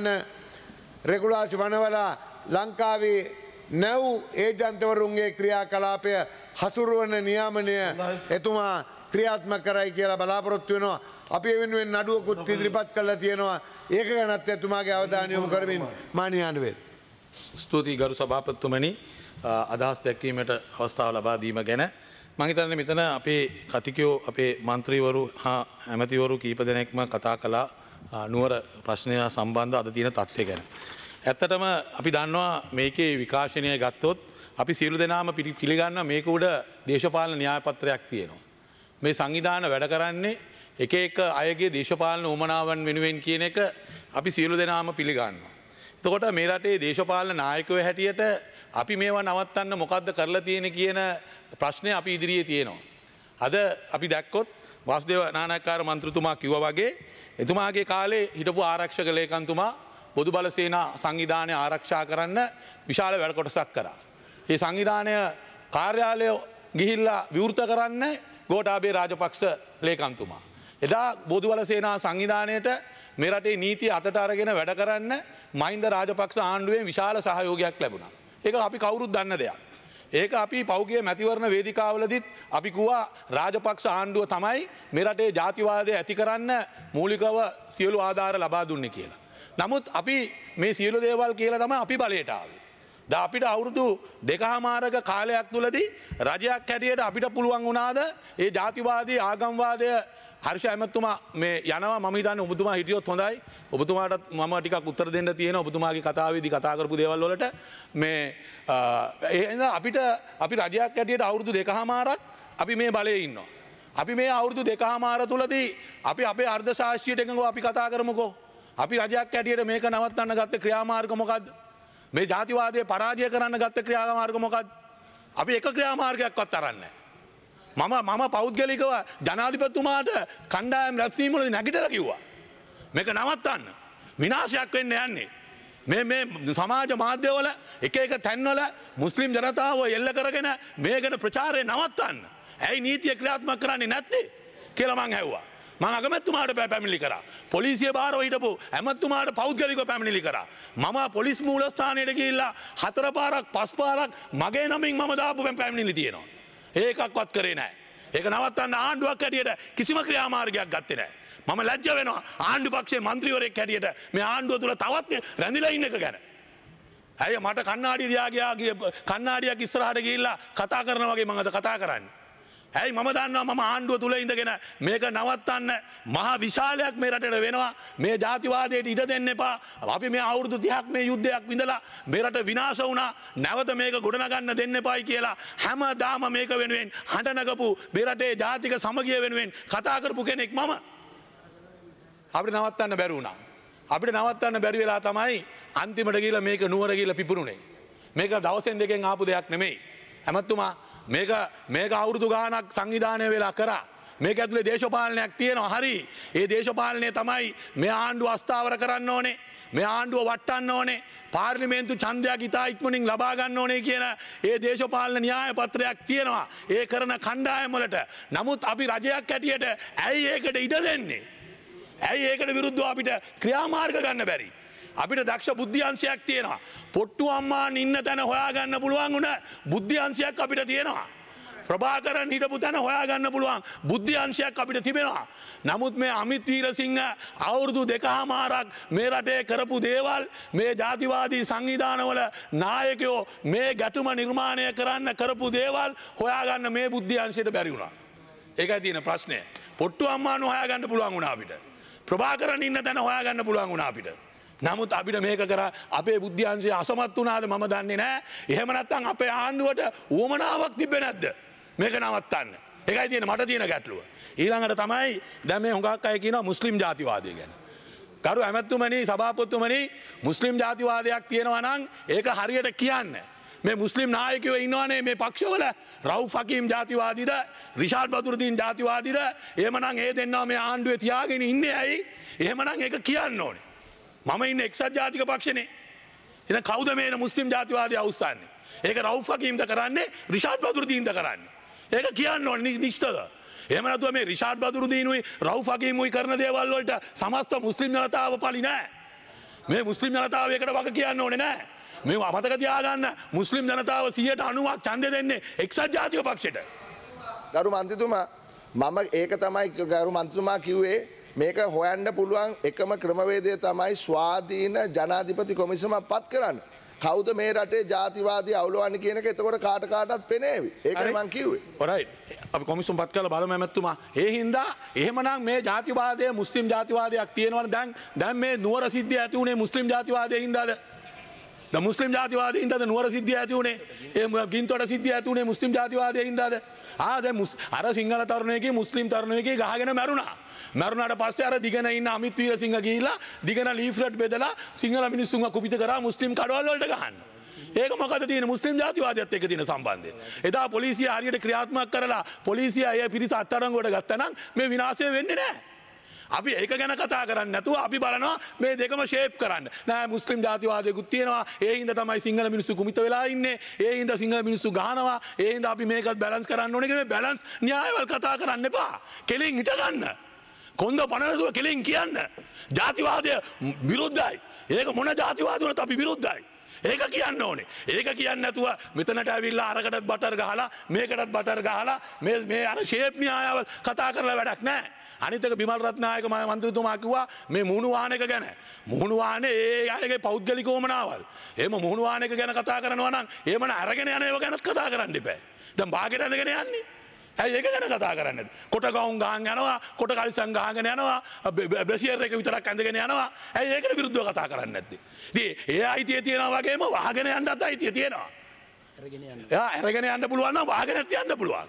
S5: වනවලා ලංකාවේ නැව් ඒජන්තවරුන්ගේ ක්‍රියාකලාපය හසුරුවන නියාමනය එතුමා ක්‍රියාත්මක කරයි කියලා බලාපොරොත්තු වෙනවා. අපි ඒ වෙනුවෙන් නඩුවකුත් ඉදිරිපත් කළා තියෙනවා. ඒක ගැනත් එතුමාගේ අවධානය යොමු කරමින් මානියාන වේ.
S6: ස්තුතියි ගරු සභාපතිතුමනි, අදහස් දැක්වීමට අවස්ථාව ලබා දීම ගැන. මම හිතන්නේ මෙතන අපේ කතිකයෝ අපේ മന്ത്രിවරු හා ඇමතිවරු කීප දෙනෙක්ම කතා කළා නුවර ප්‍රශ්නය සම්බන්ධ අද තියෙන තත්ත්වය ගැන. ඇත්තටම අපි දන්නවා මේකේ විකාශනය ගත්තොත් අපි සියලු දෙනාම පිළිගන්න මේක උඩ දේශපාලන න්‍යායපත්‍රයක් තියෙනවා. මේ සංවිධාන වැඩ කරන්නේ එක එක අයගේ දේශපාලන උමනාවන් වෙනුවෙන් කියන එක අපි සියලු දෙනාම පිළිගන්නවා. එතකොට මේ රටේ දේශපාලන නායකයෝ හැටියට අපි මේවා නවත්තන්න මොකද්ද කරලා තියෙන්නේ කියන ප්‍රශ්නය අපි ඉදිරියේ තියෙනවා. අද අපි දැක්කොත් වාසුදේව නානායක්කාර මන්ත්‍රීතුමා කිව්වා වගේ එතුමාගේ කාලේ හිටපු ආරක්ෂක ලේකම්තුමා බොදු බල සේනා සංවිධානය ආරක්ෂා කරන්න විශාල වැඩ කොටසක් කරා. මේ සංවිධානය කාර්යාලය ගිහිල්ලා විවෘත කරන්න ගෝඨාභය රාජපක්ෂ ලේකම්තුමා. එදා බොදු බල සේනා සංවිධානයට මේ රටේ නීතිය අතට අරගෙන වැඩ කරන්න මහින්ද රාජපක්ෂ ආණ්ඩුවෙන් විශාල සහයෝගයක් ලැබුණා. ඒක අපි කවුරුත් දන්න දෙයක්. ඒක අපි පෞද්ගලික මැතිවරණ වේදිකාවලදීත් අපි කිව්වා රාජපක්ෂ ආණ්ඩුව තමයි මේ රටේ ජාතිවාදය ඇති කරන්න මූලිකව සියලු ආධාර ලබා දුන්නේ කියලා. නමුත් අපි මේ සියලු දේවල් කියලා තමයි අපි බලයට ආවේ. දැන් අපිට අවුරුදු 2කමාරක කාලයක් තුලදී රජයක් හැටියට අපිට පුළුවන් වුණාද ඒ ජාතිවාදී ආගම්වාදය හර්ෂ ඇමතුමා මේ යනවා මම හිතන්නේ ඔබතුමා හිටියොත් හොඳයි. ඔබතුමාටත් මම ටිකක් උත්තර දෙන්න තියෙනවා ඔබතුමාගේ කතාවේදී කතා කරපු දේවල් වලට මේ අපිට අපි රජයක් හැටියට අවුරුදු 2කමාරක් අපි මේ බලයේ ඉන්නවා. අපි මේ අවුරුදු දෙකමාර තුලදී අපි අපේ අර්ධ ශාස්ත්‍රීය එකඟව අපි කතා කරමුකෝ. අපි රජයක් ඇටියට මේක නවත්තන්න ගත්ත ක්‍රියාමාර්ග මොකද්ද? මේ ජාතිවාදයේ පරාජය කරන්න ගත්ත ක්‍රියාමාර්ග මොකද්ද? අපි එක ක්‍රියාමාර්ගයක්වත් අරන්නේ නැහැ. මම පෞද්ගලිකව ජනාධිපතිතුමාට කණ්ඩායම් රැස්වීම වලදී නැගිටලා කිව්වා. මේක නවත්තන්න. විනාශයක් වෙන්න යන්නේ. මේ සමාජ මාධ්‍යවල එක තැන්වල මුස්ලිම් ජනතාව එල්ල කරගෙන මේකට ප්‍රචාරය නවත්තන්න. ඇයි නීතිය ක්‍රියාත්මක කරන්නේ නැත්තේ කියලා මං ඇහුවා. මං අගමැතිතුමාට පැමිණිලි කරා. පොලිසිය බාරව හිටපු ඇමතිතුමාට පෞද්ගලිකව පැමිණිලි කරා. මම පොලිස් මූලස්ථානයට ගිහිල්ලා 4 පාරක් 5 පාරක් මගේ නමින් මම දාපු පැමිණිලි තියෙනවා. ඒකක්වත් කරේ නැහැ. ඒක නවත්තන්න ආණ්ඩුවක් හැටියට කිසිම ක්‍රියාමාර්ගයක් ගත්තේ නැහැ. මම ලැජ්ජ වෙනවා ආණ්ඩු පක්ෂයේ മന്ത്രിවරයෙක් හැටියට මේ ආණ්ඩුව තුල තවත් රැඳිලා ඉන්න එක ගැන. ඇයි මට කණ්ණාඩිය දිහා කණ්ණාඩියක් ඉස්සරහට ගිහිල්ලා කතා කරනවා වගේ මම අද කතා කරන්නේ. ඇයි මම දන්නවා මම ආණ්ඩුව තුල ඉඳගෙන මේක නවත්තන්න මහා විශාලයක් මේ රටේ වෙනවා. මේ ජාතිවාදයට ඉඩ දෙන්න එපා. අපි මේ අවුරුදු 30ක් මේ යුද්ධයක් විඳලා මේ රට විනාශ වුණා. නැවත මේක ගොඩනගන්න දෙන්න එපායි කියලා හැමදාම මේක වෙනුවෙන් හඬ නගපු මේ රටේ ජාතික සමගිය වෙනුවෙන් කතා කරපු කෙනෙක් මම. අපිට නවත්තන්න බැරි වුණා. අපිට නවත්තන්න බැරි වෙලා තමයි අන්තිමට ගිහලා මේක නුවර ගිහලා පිපුරුනේ. මේක දවසෙන් දෙකෙන් ආපු දෙයක් නෙමෙයි. හැමතුමා මේක අවුරුදු ගානක් සංවිධානය වෙලා කරා. මේක ඇතුලේ දේශපාලනයක් තියෙනවා. හරි. ඒ දේශපාලනය තමයි මේ ආණ්ඩුව අස්ථාවර කරන්න ඕනේ. මේ ආණ්ඩුව වට්ටන්න ඕනේ. පාර්ලිමේන්තු ඡන්දයක් ඉතා ඉක්මනින් ලබා ගන්න ඕනේ කියන ඒ දේශපාලන න්‍යාය පත්‍රයක් තියෙනවා. ඒ කරන කණ්ඩායම් වලට. නමුත් අපි රජයක් හැටියට ඇයි ඒකට ඉඩ දෙන්නේ? ඇයි ඒකට විරුද්ධව අපිට ක්‍රියාමාර්ග ගන්න බැරි? අපිට දක්ෂ බුද්ධ්‍යංශයක් තියෙනවා. පොට්ටු අම්මාන් ඉන්න තැන හොයාගන්න පුළුවන් වුණ බුද්ධ්‍යංශයක් අපිට තියෙනවා. ප්‍රභාකරන් හිටපු තැන හොයාගන්න පුළුවන් බුද්ධ්‍යංශයක් අපිට තිබෙනවා. නමුත් මේ අමිත් වීරසිංහ අවුරුදු 2කමාරක් මේ රටේ කරපු දේවල් මේ ජාතිවාදී සංවිධානවල නායකයෝ මේ ගැටුම නිර්මාණය කරන්න කරපු දේවල් හොයාගන්න මේ බුද්ධ්‍යංශයට බැරි වුණා. ඒකයි තියෙන ප්‍රශ්නය. පොට්ටු අම්මාන් හොයාගන්න පුළුවන් වුණා අපිට. ප්‍රභාකරන් ඉන්න තැන හොයාගන්න පුළුවන් වුණා අපිට. නමුත් අපිට මේක කරා අපේ බුද්ධ්‍යංශය අසමත් වුණාද මම දන්නේ නැහැ. එහෙම නැත්නම් අපේ ආණ්ඩුවට උවමනාවක් තිබ්බේ නැද්ද මේක නවත්තන්න? ඒකයි තියෙන මට තියෙන ගැටලුව. ඊළඟට තමයි දැන් මේ හුඟක් අය කියනවා මුස්ලිම් ජාතිවාදය ගැන. කරු ඇමතුමනි සභාපතිතුමනි මුස්ලිම් ජාතිවාදයක් තියෙනවා නම් ඒක හරියට කියන්න. මේ මුස්ලිම් නායකයෝ ඉන්නවනේ මේ පක්ෂවල රවුෆ් හකීම් ජාතිවාදීද රිෂාඩ් බදුරුදීන් ජාතිවාදීද එහෙමනම් ඒ දෙන්නා මේ ආණ්ඩුවේ තියාගෙන ඉන්නේ ඇයි? එහෙමනම් ඒක කියන්න ඕනේ. මම ඉන්නේ එක්සත් ජාතික පක්ෂනේ. එහෙනම් කවුද මේ මුස්ලිම් ජාතිවාදී අවුස්සන්නේ? ඒක රවුෆ් හකීම්ද කරන්නේ රිෂාඩ් බදුරුදීන්ද කරන්නේ? ඒක කියන්න ඕනේ නිෂ්ඨද? එහෙම නැතුව මේ රිෂාඩ් බදුරුදීනුයි රවුෆ් හකීමුයි කරන දේවල් වලට සමස්ත මුස්ලිම් ජනතාව පලි නෑ. මේ මුස්ලිම් ජනතාව එකට වග කියන්න ඕනේ නෑ. මේ මතක තියාගන්න මුස්ලිම් ජනතාව 90ක් ඡන්දය දෙන්නේ එක්සත් ජාතික පක්ෂයට.
S1: ගරු මන්ත්‍රීතුමා මම ඒක තමයි ගරු මන්ත්‍රීතුමා කිව්වේ මේක හොයන්න පුළුවන් එකම ක්‍රමවේදය තමයි ස්වාධීන ජනාධිපති කොමිසමක් පත් කරන්න. කවුද මේ රටේ ජාතිවාදී අවුලවන්නේ කියන එක එතකොට කාටත් පෙනේවි. ඒකයි මං කිව්වේ.
S6: ඔරයිට්. අපි කොමිසම් පත් කරලා බලමු මැතිතුමා. ඒ හින්දා එහෙමනම් මේ ජාතිවාදය මුස්ලිම් ජාතිවාදයක් තියෙනවනේ දැන් මේ නුවර සිද්ධිය ඇති උනේ මුස්ලිම් ජාතිවාදයෙන් හින්දාද? ද මුස්ලිම් ජාතිවාදයෙන් හින්දාද නුවර සිද්ධිය ඇති උනේ? ඒ ගින්තොට සිද්ධිය ඇති උනේ මුස්ලිම් ජාතිවාදයෙන් හින්දාද? දැන් අර සිංහල තරුණයෙක්ගේ මුස්ලිම් තරුණයෙක්ගේ ගහගෙන මැරුණා. මැරුණාට පස්සේ අර දිගන ඉන්න අමිත් වීරසිංහ ගිහිල්ලා දිගන ලීෆ්ලට් බෙදලා සිංහල මිනිස්සුන්ව කුපිත කරා මුස්ලිම් කඩවල් වලට ගහන්න. ඒක මොකද තියෙන මුස්ලිම් ජාතිවාදයත් එක්ක තියෙන සම්බන්ධය? එදා පොලිසිය හරියට ක්‍රියාත්මක කරලා පොලිසිය අය පිරිස අත්අඩංගුවට ගත්තා නම් මේ විනාශය වෙන්නේ නැහැ. අපි ඒක ගැන කතා කරන්නේ නැතුව අපි බලනවා මේ දෙකම ෂේප් කරන්න. නෑ මුස්ලිම් ජාතිවාදයකුත් තියෙනවා. ඒ හින්දා තමයි සිංහල මිනිස්සු කුමිත වෙලා ඉන්නේ. ඒ හින්දා සිංහල මිනිස්සු ගහනවා. ඒ හින්දා අපි මේකත් බැලන්ස් කරන්න ඕනේ කියලා මේ බැලන්ස් න්‍යායවල කතා කරන්න එපා. කෙලින් හිට ගන්න. කොන්ද පනනදුව කෙලින් කියන්න. ජාතිවාදය විරුද්ධයි. ඒක මොන ජාතිවාදයකට අපි විරුද්ධයි. ඒක කියන්න ඕනේ. ඒක කියන්නේ නැතුව මෙතනට ඇවිල්ලා අරකටත් බටර් ගහලා මේකටත් බටර් ගහලා මේ අර ෂේප් න්‍යායවල කතා කරලා වැඩක් නැහැ. අනිත් එක බිමල් රත්නායක මන්ත්‍රීතුමා කිව්වා මේ මුහුණු වාහනයක ගැන. මුහුණු වාහනේ ඒ අයගේ පෞද්ගලික වමනාවල්. එහෙම මුහුණු වාහනයක ගැන කතා කරනවා නම් එහෙම අරගෙන යන ඒවා ගැනත් කතා කරන්න එපා. දැන් බාගෙට ඇඳගෙන යන්නේ. ඇයි ඒක ගැන කතා කරන්නේ? කොට ගවුම් ගහන් යනවා, කොට කලිසම් ගහගෙන යනවා, බ්‍රෙසියර් එක විතරක් ඇඳගෙන යනවා. ඇයි ඒකට විරුද්ධව කතා කරන්නේ නැත්තේ? ඉතින් ඒ අයිතිය තියනවා වගේම වහගෙන යන්නත් අයිතිය තියෙනවා. අරගෙන යන්න පුළුවන් නම් වහගෙනත් යන්න පුළුවන්.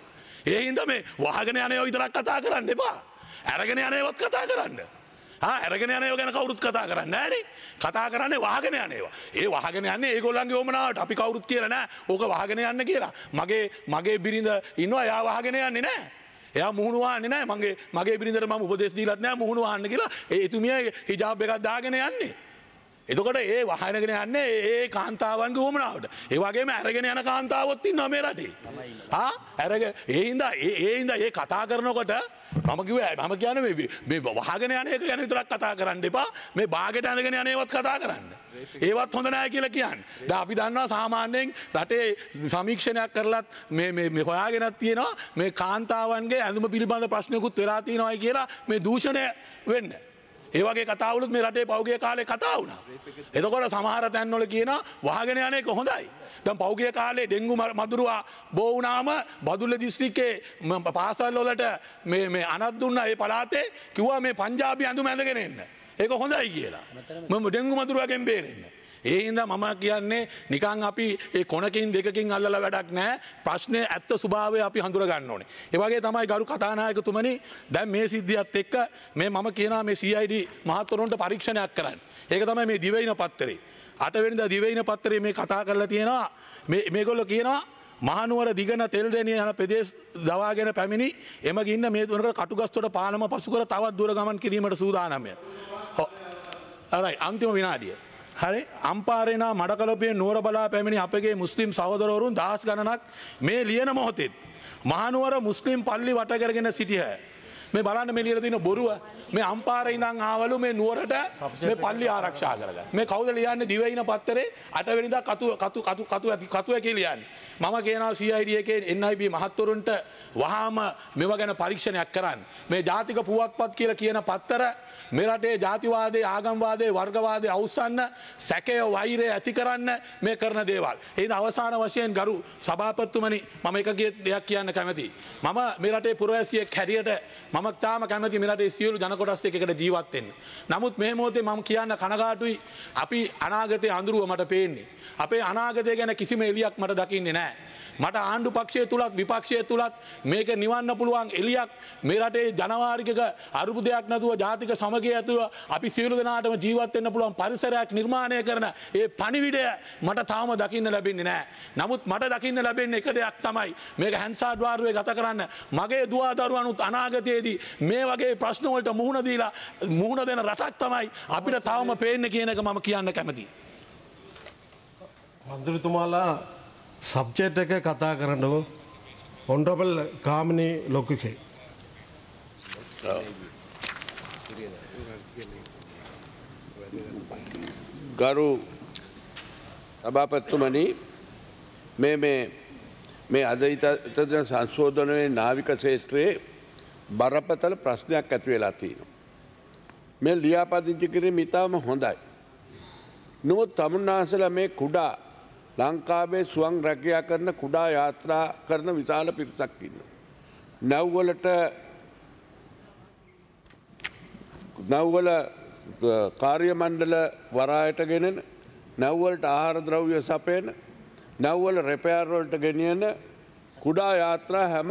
S6: ඒ හින්දා මේ වහගෙන යන ඒවා විතරක් කතා කරන්න එපා. අරගෙන යන ඒවත් කතා කරන්න. අරගෙන යන ඒවා ගැන කවුරුත් කතා කරන්නේ නැහැනේ. කතා කරන්නේ වහගෙන යන ඒවා. ඒ වහගෙන යන්නේ ඒගොල්ලන්ගේ ඕමනාවට. අපි කවුරුත් කියලා නෑ. ඕක වහගෙන යන්න කියලා. මගේ බිරිඳ ඉන්නවා එයා වහගෙන යන්නේ නෑ. එයා මුහුණු වහන්නේ නෑ. මගේ බිරිඳට මම උපදෙස් දීලත් නෑ මුහුණු වහන්න කියලා. ඒ එතුමිය හිජාබ් එකක් දාගෙන යන්නේ. එතකොට ඒ වහනගෙන යන්නේ ඒ කාන්තාවන්ගේ උවමනාවට. ඒ වගේම අරගෙන යන කාන්තාවොත් ඉන්නවා මේ රටේ. අරගෙන ඒ හින්දා ඒ කතා කරනකොට මම කියන්නේ මේ වහගෙන යන එක ගැන විතරක් කතා කරන්න එපා. මේ බාගෙට ඇඳගෙන යන ඒවත් කතා කරන්න. ඒවත් හොඳ නැහැ කියලා කියන්නේ. දැන් අපි දන්නවා සාමාන්‍යයෙන් රටේ සමීක්ෂණයක් කරලත් මේ හොයාගෙනත් තියෙනවා මේ කාන්තාවන්ගේ ඇඳුම පිළිබඳ ප්‍රශ්නකුත් වෙලා තියෙනවායි කියලා මේ දූෂණය වෙන්නේ. ඒ වගේ කතාවලුත් මේ රටේ පෞගිය කාලේ කතා වුණා. එතකොට සමහර තැන්වල කියනවා වහගෙන යන එක හොඳයි. දැන් පෞගිය කාලේ ඩෙන්ගු මදුරුවා බෝ වුණාම බදුල්ල දිස්ත්‍රික්කේ පාසල් වලට මේ අනත් දුන්නා ඒ පළාතේ කිව්වා මේ පංජාබි ඇඳුම ඇඳගෙන එන්න. ඒක හොඳයි කියලා. මම ඩෙන්ගු මදුරුවගෙන් බේරෙන්න. ඒ හින්දා මම කියන්නේ නිකන් අපි ඒ කොනකින් දෙකකින් අල්ලලා වැඩක් නැහැ. ප්‍රශ්නේ ඇත්ත ස්වභාවය අපි හඳුර ගන්න ඕනේ. ඒ වගේ තමයි ගරු කතානායකතුමනි දැන් මේ සිද්ධියත් එක්ක මම කියනවා මේ CID මහත්වරුන්ට පරීක්ෂණයක් කරන්න. ඒක තමයි මේ දිවයින පත්තරේ. 8 වෙනිදා දිවයින පත්තරේ මේ කතා කරලා තියෙනවා. මේගොල්ලෝ කියනවා මහනුවර දිගන තෙල්දෙනිය යන ප්‍රදේශ දවාගෙන පැමිණි එමගින්න මේ දුරකට කටුගස්තොට පාලම පසු කර තවත් දුර ගමන් කිරීමට සූදානම්ය. හරි අන්තිම විනාඩිය. හරි අම්පාරේනා මඩකලපේ නුවර බලා පැමිණි අපගේ මුස්ලිම් සහෝදරවරුන් දහස් ගණනක් මේ ලියන මොහොතේ මහනුවර මුස්ලිම් පල්ලි වට කරගෙන සිටියහ. මේ බලන්න මේ ලියලා තියෙන බොරුව මේ අම්පාරේ ඉඳන් ආවලු මේ නුවරට මේ පල්ලි ආරක්ෂා කරගන්න. මේ කවුද ලියන්නේ දිවයින පත්තරේ 8 වෙනිදා කතු ඇකේ ලියන්නේ. මම කියනවා CID එකේ NIB මහත්වරුන්ට වහාම මෙව ගැන පරීක්ෂණයක් කරන්න. මේ ජාතික පුවත්පත් කියලා කියන පත්තර මේ රටේ ජාතිවාදයේ ආගම්වාදයේ වර්ගවාදයේ අවුස්සන්න සැකය වෛරය ඇති කරන්න මේ කරන දේවල්. ඒ හින්දා අවසාන වශයෙන් ගරු සභාපතිතුමනි මම එක දෙයක් කියන්න කැමතියි. මම මේ රටේ පුරවැසියෙක් හැටියට මම තාම කැමති මේ රටේ සියලු ජන කොටස් එක්ක එකට ජීවත් වෙන්න. නමුත් මේ මොහොතේ මම කියන්න කනගාටුයි අපි අනාගතයේ අඳුරුව මට පේන්නේ. අපේ අනාගතය ගැන කිසිම එළියක් මට දකින්නේ නැහැ. මට ආණ්ඩු පක්ෂය තුලත් විපක්ෂය තුලත් මේක නිවන්න පුළුවන් එළියක් මේ රටේ ජනවාරිකක අරුබුදයක් නැතුව ජාතික සමගිය ඇතුව අපි සියලු දෙනාටම ජීවත් වෙන්න පුළුවන් පරිසරයක් නිර්මාණය කරන ඒ පණිවිඩය මට තාම දකින්න ලැබෙන්නේ නැහැ. නමුත් මට දකින්න ලැබෙන්නේ එක දෙයක් තමයි මේක හැන්සාඩ් වාරුවේ ගත කරන්න මගේ දුවා දරුවනුත් අනාගතයේදී මේ වගේ ප්‍රශ්න වලට මුහුණ දෙන රටක් තමයි අපිට තාම පේන්නේ කියන එක මම කියන්න කැමතියි.
S3: මන්ත්‍රීතුමාලා සබ්ජෙක්ට් එක කතා කරන්නකො හොන්රබල් කාමිනී ලොකුකේ.
S7: ගරු සභාපතිතුමනි මේ අද ඉතදෙන සංශෝධනයේ නාවික ශේෂ්ත්‍රයේ බරපතල ප්‍රශ්නයක් ඇති වෙලා තියෙනවා. මේ ලියාපදිංචි කිරීම ඉතාම හොඳයි. නමුත් තමුන්නාසලා මේ කුඩා ලංකාවේ සුවන් රැකියා කරන කුඩා යාත්‍රා කරන විශාල පිරිසක් ඉන්නවා. නැව්වල කාර්ය මණ්ඩල වරායට ගෙනෙන නැව්වලට ආහාර ද්‍රව්‍ය සපයන නැව්වල රෙපෙයාර් වලට ගෙනියන කුඩා යාත්‍රා හැම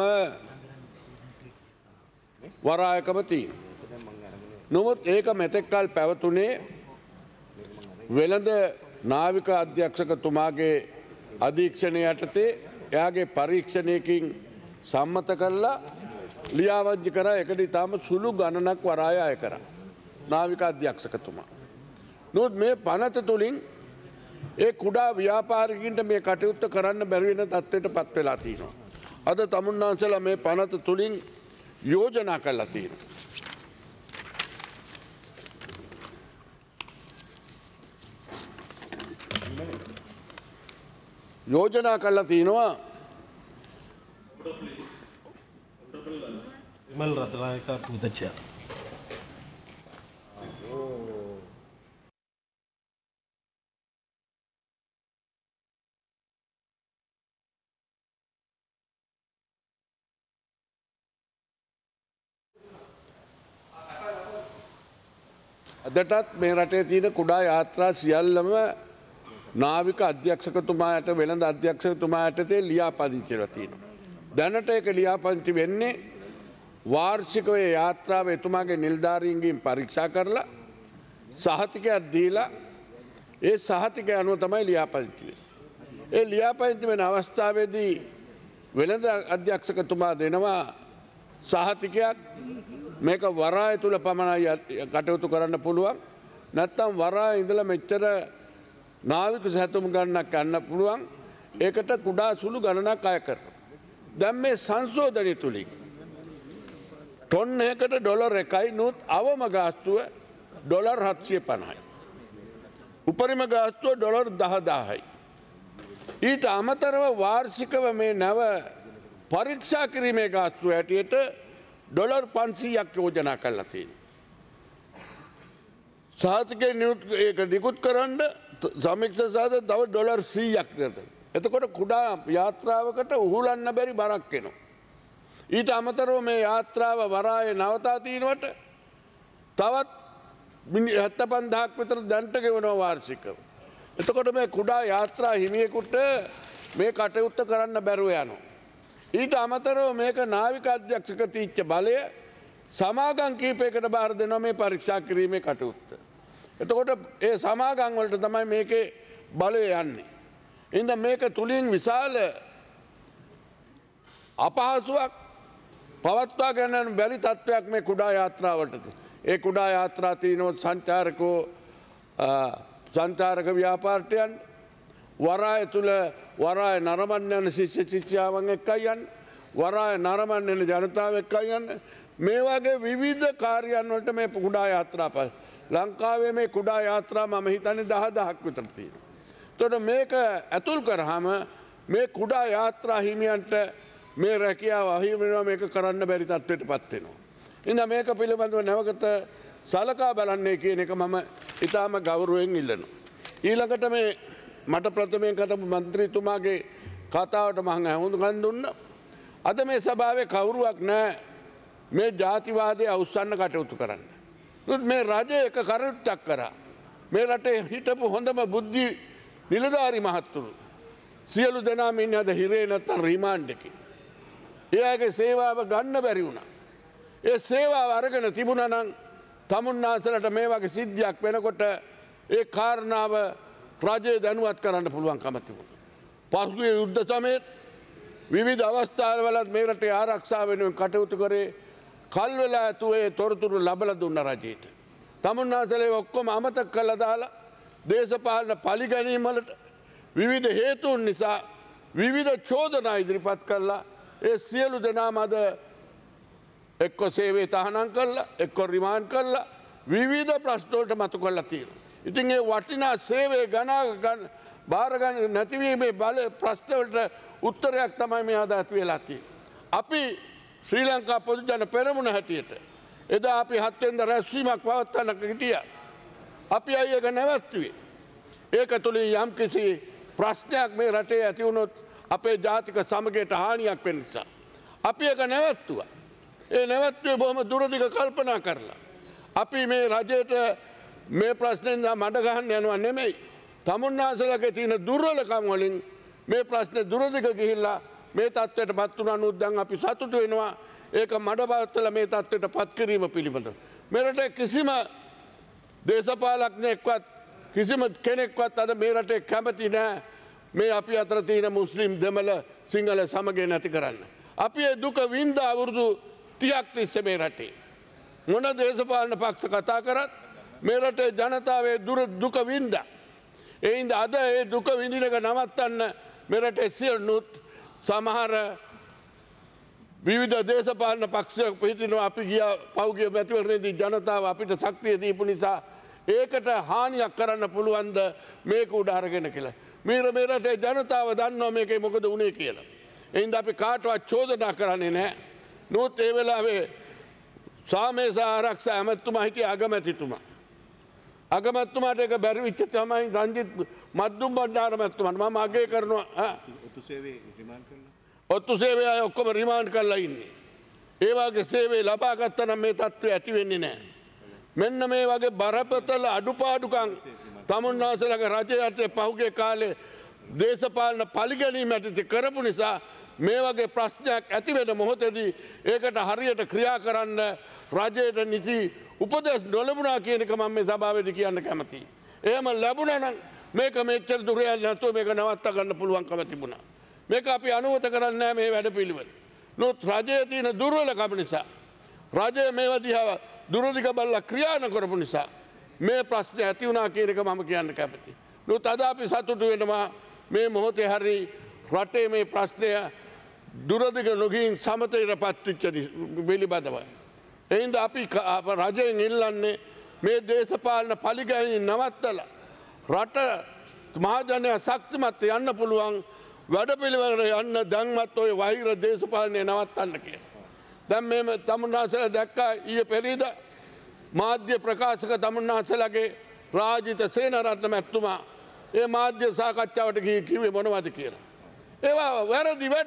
S7: වරායකම තියෙනවා. නමුත් ඒක මෙතෙක් කල් පැවතුනේ වෙළඳ නාවික අධ්‍යක්ෂකතුමාගේ අධීක්ෂණය යටතේ එයාගේ පරීක්ෂණයකින් සම්මත කරලා ලියාවජ්ජි කරා එකට ඉතාම සුළු ගණනක් වරාය අය කරා නාවික අධ්‍යක්ෂකතුමා. නමුත් මේ පනත තුළින් ඒ කුඩා ව්‍යාපාරිකින්ට මේ කටයුත්ත කරන්න බැරි වෙන තත්ත්වයට පත් වෙලා තියෙනවා. අද තමුන්නාන්සලා මේ පනත තුළින් යෝජනා කරලා තියෙනවා. යෝජනා කරලා තියෙනවා
S3: විමල් රත්නායක පුතච්චයා.
S7: අදටත් මේ රටේ තියෙන කුඩා යාත්‍රා සියල්ලම නාවික අධ්‍යක්ෂකතුමාට වෙළඳ අධ්‍යක්ෂකතුමාටතේ ලියාපදිංචිලා තියෙනවා. දැනට එක ලියාපදිංචි වෙන්නේ වාර්ෂිකව යාත්‍රාව එතුමාගේ නිලධාරීන්ගෙන් පරීක්ෂා කරලා සහතිකයක් දීලා ඒ සහතිකය අනුව තමයි ලියාපදිංචි වෙන්නේ. ඒ ලියාපදිංචි වෙන අවස්ථාවේදී වෙළඳ අධ්‍යක්ෂකතුමා දෙනවා සහතිකයක් මේක වරාය තුල පමණයි කටයුතු කරන්න පුළුවන්. නැත්තම් වරාය ඉඳලා මෙච්චර නාවික සැතුම් ගණනක් ගන්න පුළුවන්. ඒකට කුඩා සුළු ගණනක් අය කරනවා. දැන් මේ සංශෝධනය තුලින් ටොන් එකකට ඩොලර් 1යි නුත් අවම ගාස්තුව ඩොලර් 750යි. උපරිම ගාස්තුව ඩොලර් 10000යි. ඊට අමතරව වාර්ෂිකව මේ නැව පරීක්ෂා කිරීමේ ගාස්තුව හැටියට ඩොලර් 500ක් යෝජනා කරලා තියෙනවා. සාතිකේ ඒක නිකුත් කරන්න සමීක්ෂා සාධ තව ඩොලර් 100ක් දෙන්න. එතකොට කුඩා යාත්‍රාවකට උහුලන්න බැරි බරක් එනවා. ඊට අමතරව මේ යාත්‍රාව වරායේ නවතා තිනවට තවත් 75000ක් විතර දැන්ට ගෙවනවා වාර්ෂිකව. එතකොට මේ කුඩා යාත්‍රා හිමියෙකුට මේ කටයුත්ත කරන්න බැරුව යනවා. ඊට අමතරව මේක නාවික අධ්‍යක්ෂක තීච්ච බලය සමාගම් කීපයකට බාර දෙනවා මේ පරීක්ෂා කිරීමේ කටයුත්ත. එතකොට ඒ සමාගම් වලට තමයි මේකේ බලය යන්නේ. ඉතින් මේක තුලින් විශාල අපහසුයක් පවත්වා ගන්න බැරි තත්ත්වයක් මේ කුඩා යාත්‍රාවලට. ඒ කුඩා යාත්‍රා තිනොත් සංචාරක ව්‍යාපාරටයන් වරාය තුල වරාය නරඹන්න යන ශිෂ්‍ය ශිෂ්‍යාවන් එක්කයි යන්නේ. වරාය නරඹන්න යන ජනතාව එක්කයි යන්නේ. මේ වගේ විවිධ කාර්යයන් වලට මේ කුඩා යාත්‍රා ලංකාවේ මේ කුඩා යාත්‍රා මම හිතන්නේ 10000ක් විතර තියෙනවා. එතකොට මේක ඇතුල් කරාම මේ කුඩා යාත්‍රා හිමියන්ට මේ රැකියාව අහිමි වෙනවා මේක කරන්න බැරි තත්ත්වයටපත් වෙනවා. ඉතින් මේක පිළිබඳව නැවත සලකා බලන්නේ කියන එක මම ඊටාම ගෞරවයෙන් ඉල්ලනවා. ඊළඟට මේ මට ප්‍රථමයෙන් කතාපු മന്ത്രിතුමාගේ කතාවට මම අහුම්කම් දුන්නා. අද මේ සභාවේ කවුරුවක් නැහැ මේ ජාතිවාදය අවසන් කටයුතු කරන්න. මේ රජය එක කරුත්තක් කරා. මේ රටේ හිටපු හොඳම බුද්ධි නිලධාරි මහත්තුරු සියලු දෙනාම ඉන්නේ අද හිරේ නැත්තම් රිමාන්ඩ් එකේ. එයාගේ සේවාව ගන්න බැරි වුණා. ඒ සේවාව අරගෙන තිබුණා නම් තමුන්නාසලට මේ වගේ සිද්ධියක් වෙනකොට ඒ කාරණාව රජය දැනුවත් කරන්න පුළුවන්කම තිබුණා. පසුගිය යුද්ධ සමයේ විවිධ අවස්ථාවලත් මේ රටේ ආරක්ෂාව වෙනුවෙන් කටයුතු කරේ කල් වෙලා ඇතුවේ තොරතුරු ලබලා දුන්න රජයට. තමුන්නාසලේ ඔක්කොම අමතක කළා දාලා දේශපාලන පරිගැනීම් වලට විවිධ හේතුන් නිසා විවිධ චෝදනා ඉදිරිපත් කළා. ඒ සියලු දෙනාම අද එක්ක සේවයේ තහනම් කළා එක්ක රිමාන්ඩ් කළා විවිධ ප්‍රශ්න වලට මතු කරලා තියෙනවා. ඉතින් ඒ වටිනා සේවයේ ගණන් බාර ගන්න නැතිවීමේ බල ප්‍රශ්න වලට උත්තරයක් තමයි මේ අද ඇති වෙලා තියෙන්නේ. අපි ශ්‍රී ලංකා පොදු ජන පෙරමුණ හැටියට එදා අපි 7 වෙනිදා රැස්වීමක් පවත්වන්න ගියා. අපි අය ඒක නැවැත්තුවේ. ඒක තුලින් යම්කිසි ප්‍රශ්නයක් මේ රටේ ඇති වුණොත් අපේ ජාතික සමගයට හානියක් වෙන නිසා අපි ඒක නැවැත්තුවා. ඒ නැවැත්තුවේ බොහොම දුරදිග කල්පනා කරලා. අපි මේ රජයට මේ ප්‍රශ්නෙන් මඩ ගහන්න යනවා නෙමෙයි. තමුන්නාසලගේ තියෙන දුර්වලකම් වලින් මේ ප්‍රශ්නේ දුරදිග ගිහිල්ලා මේ තත්ත්වයටපත් වුණා නමුත් දැන් අපි සතුටු වෙනවා. ඒක මඩපවත්තලා මේ තත්ත්වයටපත් කිරීම පිළිබඳව. මේ රටේ කිසිම දේශපාලඥයෙක්වත් කිසිම කෙනෙක්වත් අද මේ රටේ කැමති නැහැ මේ අපි අතර තියෙන මුස්ලිම් දෙමළ සිංහල සමගය නැති කරන්න. අපි ඒ දුක වින්ද අවුරුදු 30ක් තිස්සේ මේ රටේ. මොන දේශපාලන පක්ෂ කතා කරත් මේ රටේ ජනතාවේ දුක වින්දා. ඒ හින්දා අද ඒ දුක විඳින එක නවත්තන්න මේ රටේ සියලුත් සමහර විවිධ දේශපාලන පක්ෂ පිටිනවා අපි ගියා පෞගිය මැතිවරණයේදී ජනතාව අපිට ශක්තිය දීපු නිසා ඒකට හානියක් කරන්න පුළුවන්ද මේක උඩ අරගෙන කියලා. මේ රටේ ජනතාව දන්නවා මේකේ මොකද වුනේ කියලා. ඒ හින්දා අපි කාටවත් චෝදනා කරන්නේ නැහැ. නමුත් ඒ වෙලාවේ සාමේස ආරක්ෂා ඇමතුමා හිටිය අගමැතිතුමා. අගමැතිතුමාට ඒක බැරි වෙච්ච තමයි රංජිත් මද්දුම් බණ්ඩාර මැතිතුමාට මම අගය කරනවා. ඔත්තු සේවයේ රිමාන්ඩ් කරනවා. ඔත්තු සේවය අය ඔක්කොම රිමාන්ඩ් කරලා ඉන්නේ. ඒ වගේ සේවය ලබා ගත්තා නම් මේ තත්ත්වය ඇති වෙන්නේ නැහැ. මෙන්න මේ වගේ බරපතල අඩුපාඩුකම් තමුන්නාසලගේ රජයට පහුගිය කාලේ දේශපාලන පරිගැනීම් ඇති කරපු නිසා මේ වගේ ප්‍රශ්නයක් ඇතිවෙන මොහොතේදී ඒකට හරියට ක්‍රියා කරන්න රජයට නිසි උපදෙස් නොලැබුණා කියන එක මම මේ සභාවේදී කියන්න කැමතියි. එහෙම ලැබුණා නම් මේක මෙච්චර දුර යන්නේ නැතුව මේක නවත්ත ගන්න පුළුවන්කම තිබුණා. මේක අපි අනුමත කරන්නේ නැහැ මේ වැඩපිළිවෙල. නමුත් රජයේ තියෙන දුර්වලකම නිසා රජය මේවා දිහා දුරදිග බලලා ක්‍රියා නොකරපු නිසා මේ ප්‍රශ්නේ ඇති වුණා කියන එක මම කියන්න කැමතියි. නමුත් අද අපි සතුටු වෙනවා මේ මොහොතේ හරි රටේ මේ ප්‍රශ්නය දුරදිග නොගින් සමතයටපත් වෙච්ච පිළිබඳව. එයින්ද අපි රජයෙන් ඉල්ලන්නේ මේ දේශපාලන පලිගැනීම් නවත්තලා රට මහජනය ශක්තිමත් යන්න පුළුවන් වැඩපිළිවෙලට යන්න දැන්වත් ඔය වෛර දේශපාලනය නවත්තන්න කියලා. දැන් මේ තමුන්නාසලා දැක්කා ඊයේ පෙරේද මාධ්‍ය ප්‍රකාශක තමුන්නාසලාගේ රාජිත සේනරත්න මැතිතුමා ඒ මාධ්‍ය සාකච්ඡාවට ගිහින් කිව්වේ මොනවද කියලා. ඒවා වැරදි වැඩ.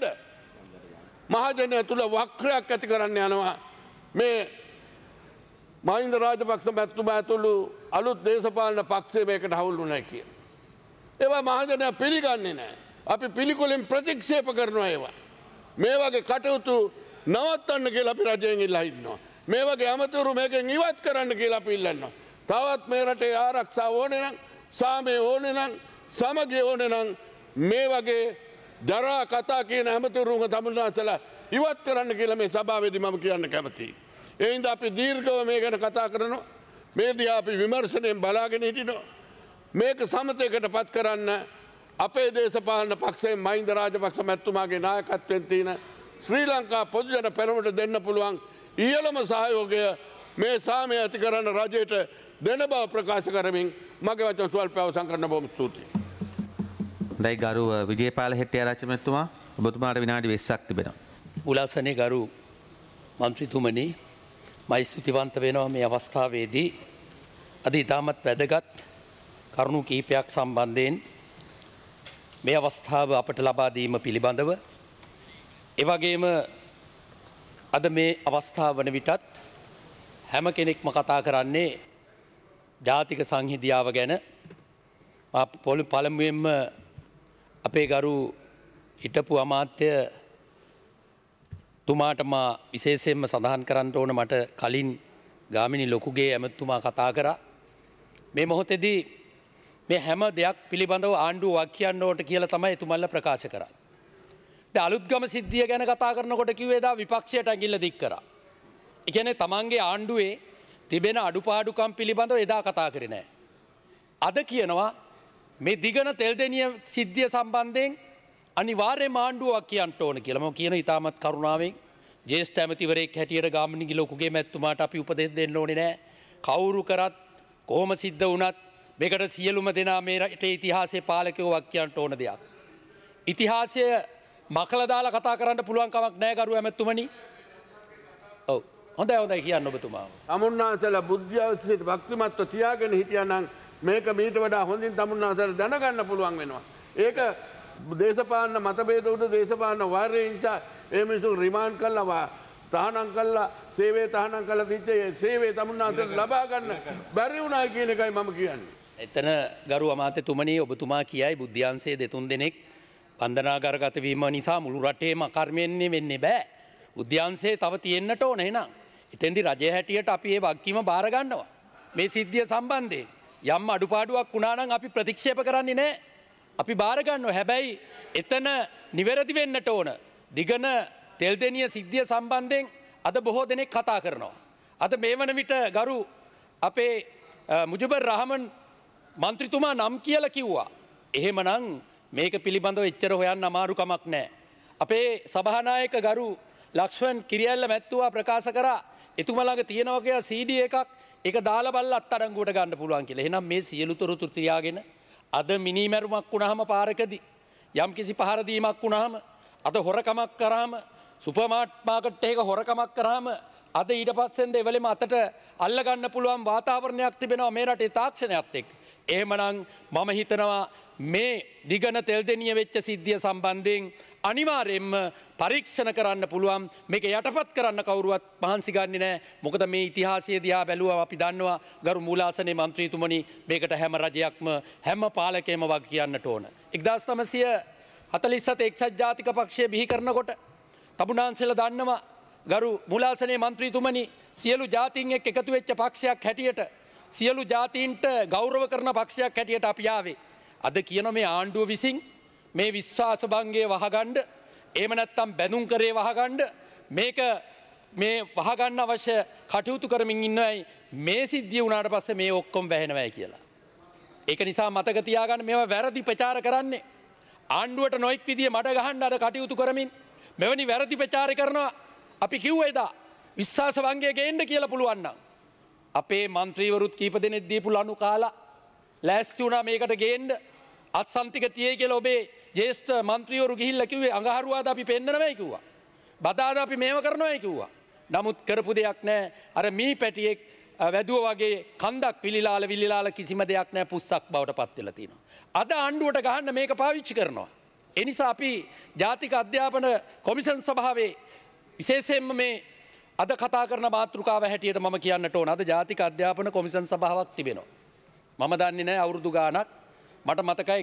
S7: මහජනය තුල වක්‍රයක් ඇති කරන්න යනවා මේ මහින්ද රාජපක්ෂ මැතිතුමා ඇතුළු අලුත් දේශපාලන පක්ෂය මේකට හවුල් වුණා කියලා. ඒවා මහජනයා පිළිගන්නේ නැහැ. අපි පිළිකුලින් ප්‍රතික්ෂේප කරනවා ඒවා. මේ වගේ කටයුතු නවත්තන්න කියලා අපි රජයෙන් ඉල්ලා ඉන්නවා. මේ වගේ අමතරු මේකෙන් ඉවත් කරන්න කියලා අපි ඉල්ලනවා. තවත් මේ රටේ ආරක්ෂාව ඕනේ නම්, සාමය ඕනේ නම්, සමගිය ඕනේ නම් මේ වගේ දරා කතා කියන අමතරුන්ව තමුන්නාසලා ඉවත් කරන්න කියලා මේ සභාවේදී මම කියන්න කැමතියි. ඒ හින්දා අපි දීර්ඝව මේ ගැන කතා කරනවා. මේ දිහා අපි විමර්ශනයෙන් බලාගෙන හිටිනවා. මේක සමතයකට පත් කරන්න අපේ දේශපාලන පක්ෂයෙන් මහින්ද රාජපක්ෂ මැතිතුමාගේ නායකත්වයෙන් තියෙන ශ්‍රී ලංකා පොදුජන පෙරමුණට දෙන්න පුළුවන් ඉහළම සහයෝගය මේ සාමය ඇති කරන්න රජයට දෙන බව ප්‍රකාශ කරමින් මගේ වචන ස්වල්ප අවසන් කරන්න බොහොම ස්තුතියි.
S8: හොඳයි ගරු විජේපාල හෙට්ටිආරච්චි මැතිතුමා ඔබතුමාට විනාඩි 20ක් තිබෙනවා.
S9: උලාසනේ ගරු මන්ත්‍රීතුමනි මම ස්තුතිවන්ත වෙනවා මේ අවස්ථාවේදී අද ඉතාමත් වැදගත් කරුණු කිහිපයක් සම්බන්ධයෙන් මේ අවස්ථාව අපට ලබා දීම පිළිබඳව ඒ වගේම අද මේ අවස්ථාව වන විටත් හැම කෙනෙක්ම කතා කරන්නේ ජාතික සංහිඳියාව ගැන. පළමුවෙන්ම අපේ ගරු හිටපු අමාත්‍ය තුමාට මා විශේෂයෙන්ම සඳහන් කරන්න ඕන මට කලින් ගාමිණී ලොකුගේ ඇමතුමා කතා කරා. මේ මොහොතේදී මේ හැම දෙයක් පිළිබඳව ආණ්ඩුව වක් කියන්න ඕට කියලා තමයි එතුමන්ලා ප්‍රකාශ කරා. දැන් අලුත්ගම සිද්ධිය ගැන කතා කරනකොට කිව්වේ දා විපක්ෂයට ඇඟිල්ල දික් කරා. ඒ කියන්නේ තමන්ගේ ආණ්ඩුවේ තිබෙන අඩුපාඩුකම් පිළිබඳව එදා කතා කරේ නැහැ. අද කියනවා මේ දිගන තෙල්දෙනිය සිද්ධිය සම්බන්ධයෙන් අනිවාර්යයෙන්ම ආණ්ඩුවක් කියන්න ඕන කියලා. මම කියන ඉතාමත් කරුණාවෙන් ජ්‍යෙෂ්ඨ ඇමතිවරයෙක් හැටියට ගාමිණී ලොකුගේ මැතිතුමාට අපි උපදෙස් දෙන්න ඕනේ නැහැ. කවුරු කරත් කොහොම සිද්ධ වුණත් මේකට සියලුම දෙනා මේ රටේ ඉතිහාසයේ පාලකයෝ වක් කියන්න ඕන දෙයක්. ඉතිහාසය මකලා දාලා කතා කරන්න පුළුවන් කමක් නැහැ ගරු ඇමතුමනි. ඔව්. හොඳයි කියන්න ඔබතුමා.
S7: තමුන්නාසලා බුද්ධියවසිත භක්තිමත්ව තියාගෙන හිටියානම් මේක මීට වඩා හොඳින් තමුන්නාසලා දැනගන්න පුළුවන් වෙනවා. ඒක දේශපාලන මතභේද උඩ දේශපාලන වාරයේ නිසා ඒ මිනිස්සු රිමාන්ඩ් කළා තහනම් කළා සේවයේ තහනම් කළා තිච්චේ සේවයේ තමුන්නාසලා ලබා ගන්න බැරි වුණා කියන එකයි මම කියන්නේ.
S9: එතන ගරු අමාත්‍යතුමනි ඔබතුමා කියයි බුද්ධ්‍යංශයේ දෙතුන් දෙනෙක් බන්ධනාගාරගත වීම නිසා මුළු රටේම අකර්මයෙන්නේ වෙන්නේ බෑ. බුද්ධ්‍යංශයේ තව තියෙන්නට ඕන එහෙනම්. එතෙන්දි රජය හැටියට අපි මේ වගකීම බාර ගන්නවා. මේ සිද්ධිය සම්බන්ධයෙන් යම් අඩුපාඩුවක් වුණා නම් අපි ප්‍රතික්ෂේප කරන්නේ නැහැ. අපි බාර ගන්නවා. හැබැයි එතන නිවැරදි වෙන්නට ඕන. දිගන තෙල්දෙනිය සිද්ධිය සම්බන්ධයෙන් අද බොහෝ දෙනෙක් කතා කරනවා. අද මේ වන විට ගරු අපේ මුජිබර් රහමන් මන්ත්‍රීතුමා නම් කියලා කිව්වා. එහෙමනම් මේක පිළිබඳව එච්චර හොයන්න අමාරු කමක් නැහැ. අපේ සභානායක ගරු ලක්ෂ්මන් කිරියල්ල මැතිතුමා ප්‍රකාශ කරා එතුමා ළඟ තියෙනවා කියලා CD එකක් ඒක දාලා බලලා අත්අඩංගුවට ගන්න පුළුවන් කියලා. එහෙනම් මේ සියලු තොරතුරු තියාගෙන අද මිනිමැරුමක් වුණාම පාරකදී යම් කිසි පහර දීමක් වුණාම අද හොරකමක් කරාම සුපර් මාකට් එකක හොරකමක් කරාම අද ඊට පස්සෙන්ද එවලෙම අතට අල්ල ගන්න පුළුවන් වාතාවරණයක් තිබෙනවා මේ රටේ තාක්ෂණයත් එක්ක. එහෙමනම් මම හිතනවා මේ දිගන තෙල්දෙනිය වෙච්ච සිද්ධිය සම්බන්ධයෙන් අනිවාර්යයෙන්ම පරීක්ෂණ කරන්න පුළුවන්. මේක යටපත් කරන්න කවුරුවත් මහන්සි ගන්නේ නැහැ. මොකද මේ ඉතිහාසය දිහා බැලුවා අපි දන්නවා ගරු මූලාසනයේ මන්ත්‍රීතුමනි මේකට හැම රජයක්ම හැම පාලකයෙම වග කියන්නට ඕන. 1900 47 එක්සත් ජාතික පක්ෂය බිහි කරනකොට තමුන්නාන්සේලා දන්නවා ගරු මුලාසනේ මන්ත්‍රීතුමනි සියලු ජාතීන් එක්ක එකතු වෙච්ච පක්ෂයක් හැටියට සියලු ජාතීන්ට ගෞරව කරන පක්ෂයක් හැටියට අපි ආවේ. අද කියන මේ ආණ්ඩුව විසින් මේ විශ්වාස භංගය වහගන්න එහෙම නැත්නම් බැඳුම් කරේ වහගන්න මේක මේ වහගන්න අවශ්‍ය කටයුතු කරමින් ඉන්නවයි මේ සිද්ධිය වුණාට පස්සේ මේ ඔක්කොම වැහෙනවයි කියලා. ඒක නිසා මතක තියාගන්න මේවා වැරදි ප්‍රචාර කරන්නේ. ආණ්ඩුවට නොඑක් විදිය මඩ ගහන්න අද කටයුතු කරමින් මෙවැනි වැරදි ප්‍රචාර කරනවා. අපි කිව්වා එදා විශ්වාස භංගය ගේන්න කියලා පුළුවන් නම් අපේ മന്ത്രിවරුත් කීප දෙනෙක් දීපු ලනු කාලා ලෑස්ති වුණා මේකට ගේන්න අත්සන්තික තියේ කියලා ඔබේ ජ්‍යෙෂ්ඨ മന്ത്രിවරු ගිහිල්ලා කිව්වේ අඟහරුවාද අපි පෙන්නනවයි කිව්වා. බදාද අපි මේව කරනවයි කිව්වා. නමුත් කරපු දෙයක් නැහැ. අර මී පැටියෙක් වැදුව වගේ කන්දක් විලිලාල කිසිම දෙයක් නැහැ පුස්සක් බවට පත් වෙලා තියෙනවා. අද ආණ්ඩුවට ගහන්න මේක පාවිච්චි කරනවා. ඒ නිසා අපි ජාතික අධ්‍යාපන කොමිෂන් සභාවේ විශේෂයෙන්ම මේ අද කතා කරන මාතෘකාව හැටියට මම කියන්නට ඕන. අද ජාතික අධ්‍යාපන කොමිෂන් සභාවක් තිබෙනවා. මම දන්නේ නැහැ අවුරුදු ගාණක් මට මතකයි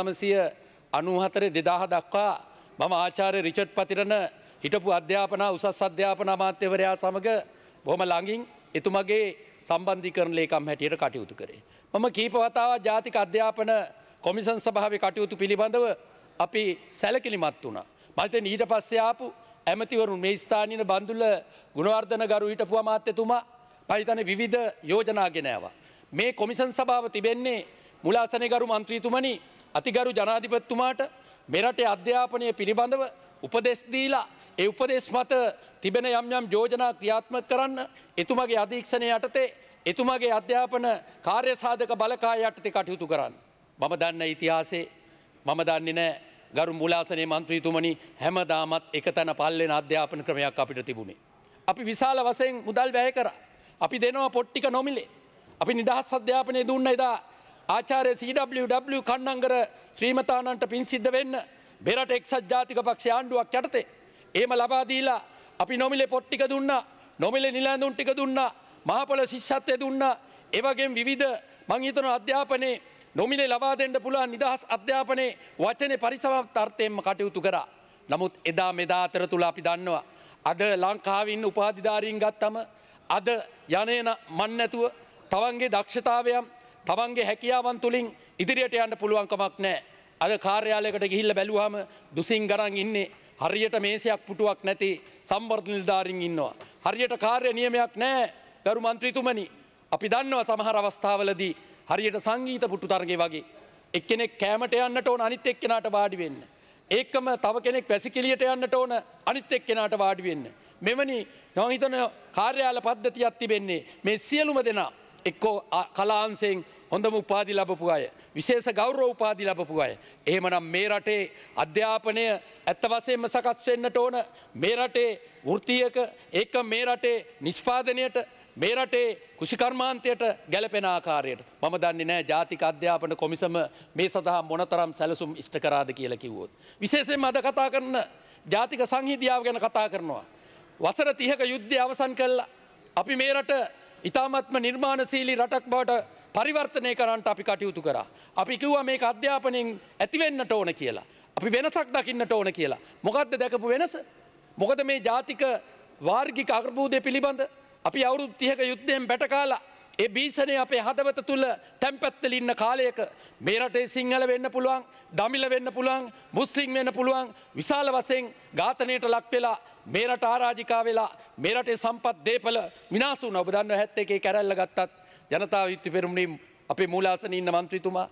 S9: 1994 2000 දක්වා මම ආචාර්ය රිචඩ් පතිරණ හිටපු අධ්‍යාපන උසස් අධ්‍යාපන අමාත්‍යවරයා සමග බොහොම ළඟින් එතුමගේ සම්බන්ධීකරණ ලේකම් හැටියට කටයුතු කරේ. මම කීප වතාවක් ජාතික අධ්‍යාපන කොමිෂන් සභාවේ කටයුතු පිළිබඳව අපි සැලකිලිමත් වුණා. මම හිතන්නේ ඊට පස්සේ ආපු ඇමතිවරුන් මේ ස්ථානීය බන්දුල ගුණවර්ධන ගරු හිටපු අමාත්‍යතුමා මම හිතන්නේ විවිධ යෝජනා ගෙන ආවා. මේ කොමිෂන් සභාව තිබෙන්නේ මුලාසනේ ගරු මන්ත්‍රීතුමනි අතිගරු ජනාධිපතිතුමාට මෙරටේ අධ්‍යාපනය පිළිබඳව උපදෙස් දීලා ඒ උපදෙස් මත තිබෙන යම් යෝජනා ක්‍රියාත්මක කරන්න එතුමාගේ අධීක්ෂණය යටතේ එතුමාගේ අධ්‍යාපන කාර්ය සාධක බලකාය යටතේ කටයුතු කරන්න. මම දන්න ඉතිහාසයේ මම දන්නේ නැහැ ගරු මුලාසනේ මන්ත්‍රීතුමනි හැමදාමත් එකතැන පල්ලෙන අධ්‍යාපන ක්‍රමයක් අපිට තිබුණේ. අපි විශාල වශයෙන් මුදල් වැය කරා. අපි දෙනවා පොත් ටික නොමිලේ. අපි නිදහස් අධ්‍යාපනය දුන්න එදා ආචාර්ය CWW කන්නංගර ශ්‍රීමතානන්ට පින් සිද්ධ වෙන්න බෙරට එක්සත් ජාතික පක්ෂ ආණ්ඩුවක් යටතේ එහෙම ලබා දීලා අපි නොමිලේ පොත් ටික දුන්නා. නොමිලේ නිලැඳුම් ටික දුන්නා. මහපොළ ශිෂ්‍යත්වය දුන්නා. ඒ වගේම විවිධ මං හිතනවා අධ්‍යාපනයේ නොමිලේ ලබා දෙන්න පුළුවන් නිදහස් අධ්‍යාපනයේ වචනේ පරිසමාප්ත අර්ථයෙන්ම කටයුතු කරා. නමුත් එදා මෙදා අතරතුර අපි දන්නවා අද ලංකාවේ ඉන්න උපාධිධාරීන් ගත්තම අද යන්නේන මන් නැතුව තවන්ගේ දක්ෂතාවයන් තවන්ගේ හැකියාවන් තුලින් ඉදිරියට යන්න පුළුවන් කමක් නැහැ. අද කාර්යාලයකට ගිහිල්ලා බැලුවාම දුසින් ගණන් ඉන්නේ හරියට මේසයක් පුටුවක් නැති සම්වර්ධන නිලධාරීන් ඉන්නවා. හරියට කාර්ය නියමයක් නැහැ. ගරු මන්ත්‍රීතුමනි අපි දන්නවා සමහර අවස්ථාවලදී හරියට සංගීත පුටු තරගේ වගේ එක්කෙනෙක් කැමට යන්නට ඕන අනිත් එක්කෙනාට වාඩි වෙන්න. ඒකම තව කෙනෙක් වැසිකිළියට යන්නට ඕන අනිත් එක්කෙනාට වාඩි වෙන්න. මෙවැනි මම හිතන කාර්යාල පද්ධතියක් තිබෙන්නේ මේ සියලුම දෙනා එක්කෝ කලාංශයෙන් හොඳම උපාධි ලැබපු අය විශේෂ ගෞරව උපාධි ලැබපු අය. එහෙමනම් මේ රටේ අධ්‍යාපනය ඇත්ත වශයෙන්ම සකස් වෙන්නට ඕන. මේ රටේ වෘත්තියක ඒක මේ රටේ නිෂ්පාදනයට මේ රටේ කුෂිකර්මාන්තයට ගැලපෙන ආකාරයට මම දන්නේ නැහැ ජාතික අධ්‍යාපන කොමිසම මේ සඳහා මොනතරම් සැලසුම් ඉෂ්ට කරාද කියලා කිව්වොත්. විශේෂයෙන්ම අද කතා කරන ජාතික සංහිඳියාව ගැන කතා කරනවා. වසර 30ක යුද්ධය අවසන් කළා. අපි මේ රට ඉතාමත්ම නිර්මාණශීලී රටක් බවට පරිවර්තනය කරන්නට අපි කටයුතු කරා. අපි කිව්වා මේක අධ්‍යාපනයෙන් ඇති වෙන්නට ඕන කියලා. අපි වෙනසක් දකින්නට ඕන කියලා. මොකද්ද දැකපු වෙනස? මොකද මේ ජාතික වාර්ගික අර්බුදය පිළිබඳ අපි අවුරුදු 30ක යුද්ධයෙන් බැටකාලා ඒ බීසනේ අපේ හදවත තුල තැම්පත් වෙලා ඉන්න කාලයක මේ රටේ සිංහල වෙන්න පුළුවන්, දමිළ වෙන්න පුළුවන්, මුස්ලිම් වෙන්න පුළුවන් විශාල වශයෙන් ඝාතනයට ලක් වෙලා මේ රට ආරාජිකා වෙලා මේ රටේ සම්පත් දේපල විනාශ වුණා. ඔබ දන්නවා 71 කැරැල්ල ගත්තත් ජනතා විමුක්ති පෙරමුණේ අපේ මූලාසනයේ ඉන්න മന്ത്രിතුමා